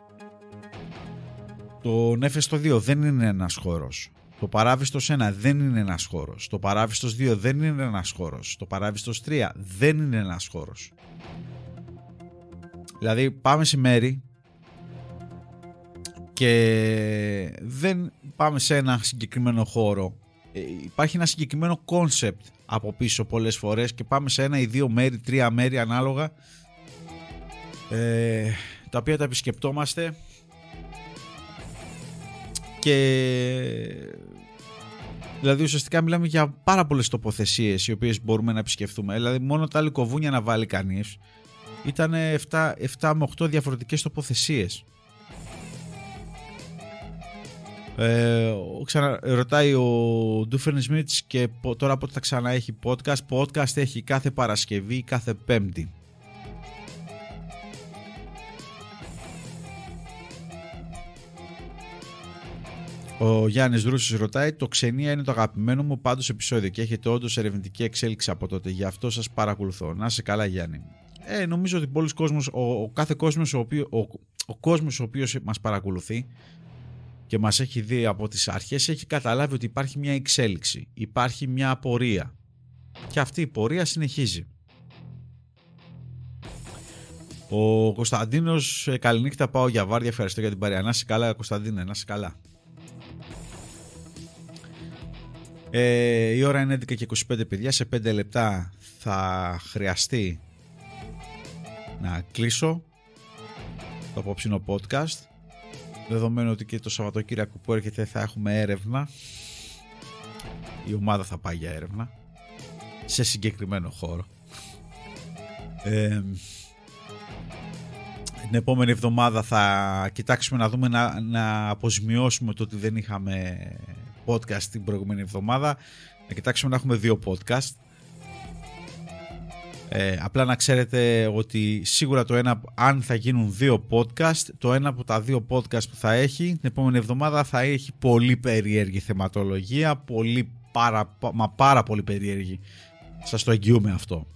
Speaker 1: Το Έφες το 2 δεν είναι ένας χώρος. Το Παράβιστος 1 δεν είναι ένας χώρος. Το Παράβιστος 2 δεν είναι ένας χώρος. Το Παράβιστος 3 δεν είναι ένας χώρος. Δηλαδή πάμε σε μέρη και δεν πάμε σε ένα συγκεκριμένο χώρο. Υπάρχει ένα συγκεκριμένο κόνσεπτ από πίσω πολλές φορές και πάμε σε ένα ή δύο μέρη, τρία μέρη ανάλογα, τα οποία τα επισκεπτόμαστε και δηλαδή ουσιαστικά μιλάμε για πάρα πολλές τοποθεσίες οι οποίες μπορούμε να επισκεφθούμε. Δηλαδή μόνο τα λικοβούνια να βάλει κανείς ήταν 7 με 8 διαφορετικές τοποθεσίες. Ρωτάει ο Ντούφερν Σμιτς και τώρα πότε θα ξανά έχει podcast έχει κάθε Παρασκευή, κάθε Πέμπτη. Ο Γιάννης Δρούσης ρωτάει: το Ξενία είναι το αγαπημένο μου πάντως επεισόδιο και έχετε όντως ερευνητική εξέλιξη από τότε, γι' αυτό σας παρακολουθώ. Να είσαι καλά, Γιάννη. Νομίζω ότι πολλοί κόσμος, ο κάθε κόσμος ο οποίος μας παρακολουθεί και μας έχει δει από τις αρχές, έχει καταλάβει ότι υπάρχει μια εξέλιξη, υπάρχει μια απορία και αυτή η πορεία συνεχίζει. Ο Κωνσταντίνος, καληνύχτα, πάω για βάρδια, ευχαριστώ για την παρέα. Να είσαι καλά Κωνσταντίνε, να είσαι καλά. Η ώρα είναι 11 και 25 παιδιά, σε 5 λεπτά θα χρειαστεί να κλείσω το απόψινο podcast, δεδομένου ότι και το Σαββατοκύριακο που έρχεται θα έχουμε έρευνα. Η ομάδα θα πάει για έρευνα σε συγκεκριμένο χώρο. Την επόμενη εβδομάδα θα κοιτάξουμε να δούμε να αποζημιώσουμε το ότι δεν είχαμε podcast την προηγούμενη εβδομάδα, να κοιτάξουμε να έχουμε 2 podcast. Απλά να ξέρετε ότι σίγουρα το ένα, αν θα γίνουν 2 podcast, το ένα από τα 2 podcast που θα έχει την επόμενη εβδομάδα θα έχει πολύ περίεργη θεματολογία, πάρα πολύ περίεργη. Σας το εγγυούμε αυτό.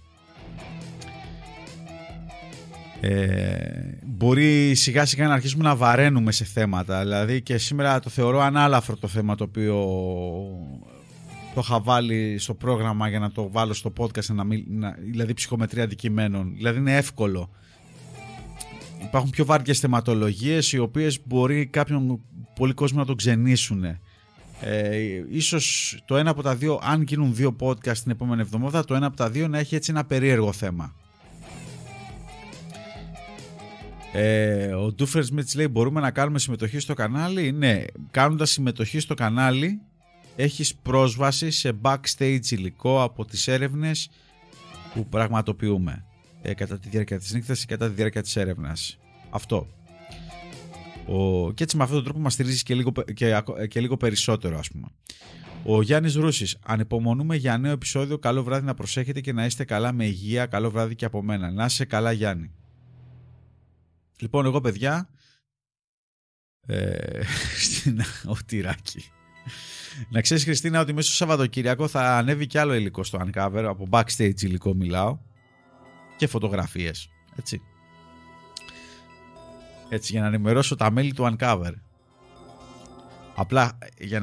Speaker 1: Μπορεί σιγά σιγά να αρχίσουμε να βαραίνουμε σε θέματα, δηλαδή και σήμερα το θεωρώ ανάλαφρο το θέμα το οποίο το είχα βάλει στο πρόγραμμα για να το βάλω στο podcast, δηλαδή ψυχομετρία αντικειμένων. Δηλαδή είναι εύκολο. Υπάρχουν πιο βαριές θεματολογίες οι οποίες μπορεί κάποιον πολύ κόσμο να το ξενήσουν. Ίσως το ένα από τα 2, αν γίνουν 2 podcast την επόμενη εβδομάδα, το ένα από τα 2 να έχει έτσι ένα περίεργο θέμα. Ο Ντούφερ Σμιτς λέει, μπορούμε να κάνουμε συμμετοχή στο κανάλι? Ναι, κάνοντας συμμετοχή στο κανάλι έχεις πρόσβαση σε backstage υλικό από τις έρευνες που πραγματοποιούμε κατά τη διάρκεια της νύχτας και κατά τη διάρκεια της έρευνας. Αυτό. Και έτσι με αυτόν τον τρόπο μας στηρίζεις και λίγο περισσότερο, ας πούμε. Ο Γιάννης Ρούσης, ανυπομονούμε για νέο επεισόδιο. Καλό βράδυ, να προσέχετε και να είστε καλά, με υγεία. Καλό βράδυ και από μένα. Να είσαι καλά Γιάννη. Λοιπόν, εγώ παιδιά, ο τυράκι. Να ξέρεις Χριστίνα ότι μέσα στο Σαββατοκύριακο θα ανέβει κι άλλο υλικό στο Uncover, από backstage υλικό μιλάω, και φωτογραφίες, έτσι για να ενημερώσω τα μέλη του Uncover. Απλά για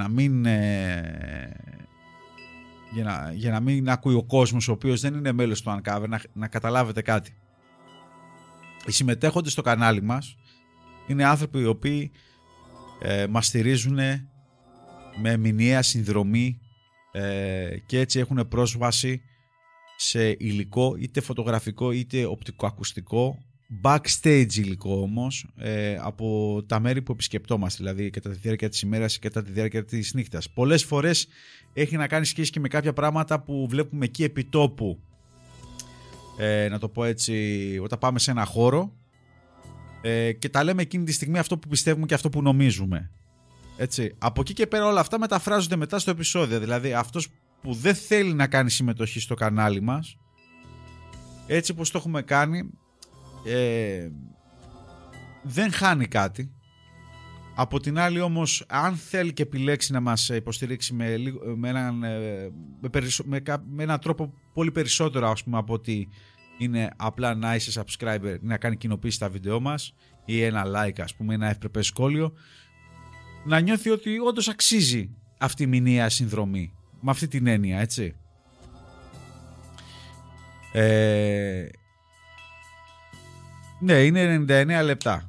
Speaker 1: να μην ακούει ο κόσμος ο οποίος δεν είναι μέλος του Uncover, να καταλάβετε κάτι. Οι συμμετέχοντες στο κανάλι μας είναι άνθρωποι οι οποίοι μας στηρίζουν με μηνιαία συνδρομή και έτσι έχουν πρόσβαση σε υλικό, είτε φωτογραφικό είτε οπτικοακουστικό, backstage υλικό όμως, από τα μέρη που επισκεπτόμαστε, δηλαδή κατά τη διάρκεια της ημέρας και κατά τη διάρκεια της νύχτας. Πολλές φορές έχει να κάνει σχέση και με κάποια πράγματα που βλέπουμε εκεί επί τόπου. Να το πω έτσι, όταν πάμε σε ένα χώρο και τα λέμε εκείνη τη στιγμή αυτό που πιστεύουμε και αυτό που νομίζουμε. Έτσι. Από εκεί και πέρα όλα αυτά μεταφράζονται μετά στο επεισόδιο. Δηλαδή αυτός που δεν θέλει να κάνει συμμετοχή στο κανάλι μας, έτσι πως το έχουμε κάνει, δεν χάνει Από την άλλη όμως, αν θέλει και επιλέξει να μας υποστηρίξει με έναν τρόπο πολύ περισσότερο, ας πούμε, από ότι είναι απλά να είσαι subscriber, να κάνει κοινοποίηση στα βίντεο μας ή ένα like, ας πούμε, ένα ευπρεπές σχόλιο, να νιώθει ότι όντως αξίζει αυτή η μηνιαία συνδρομή, με αυτή την έννοια, έτσι. Ναι, είναι 99 λεπτά.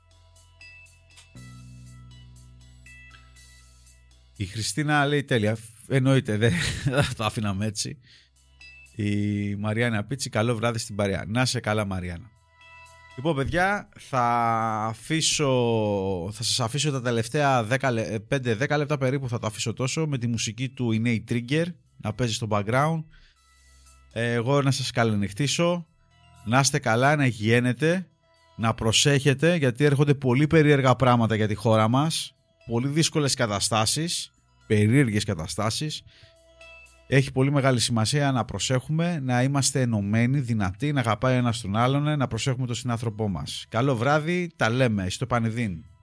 Speaker 1: Η Χριστίνα λέει τέλεια. Εννοείται, δεν θα το αφήναμε έτσι. Η Μαριάννα Πίτσι, καλό βράδυ στην παρέα. Να σε καλά Μαριάννα. Λοιπόν παιδιά, θα σας αφήσω τα τελευταία 5-10 λεπτά περίπου, θα το αφήσω τόσο, με τη μουσική του Είναι η Trigger να παίζει στο background. Εγώ να σας καληνυχτήσω. Να είστε καλά, να υγιένετε, να προσέχετε, γιατί έρχονται πολύ περίεργα πράγματα για τη χώρα μας. Πολύ δύσκολες καταστάσεις, περίεργες καταστάσεις. Έχει πολύ μεγάλη σημασία να προσέχουμε, να είμαστε ενωμένοι, δυνατοί, να αγαπάει ένας τον άλλον, να προσέχουμε τον συνάνθρωπό μας. Καλό βράδυ, τα λέμε, στο Πανιδίν.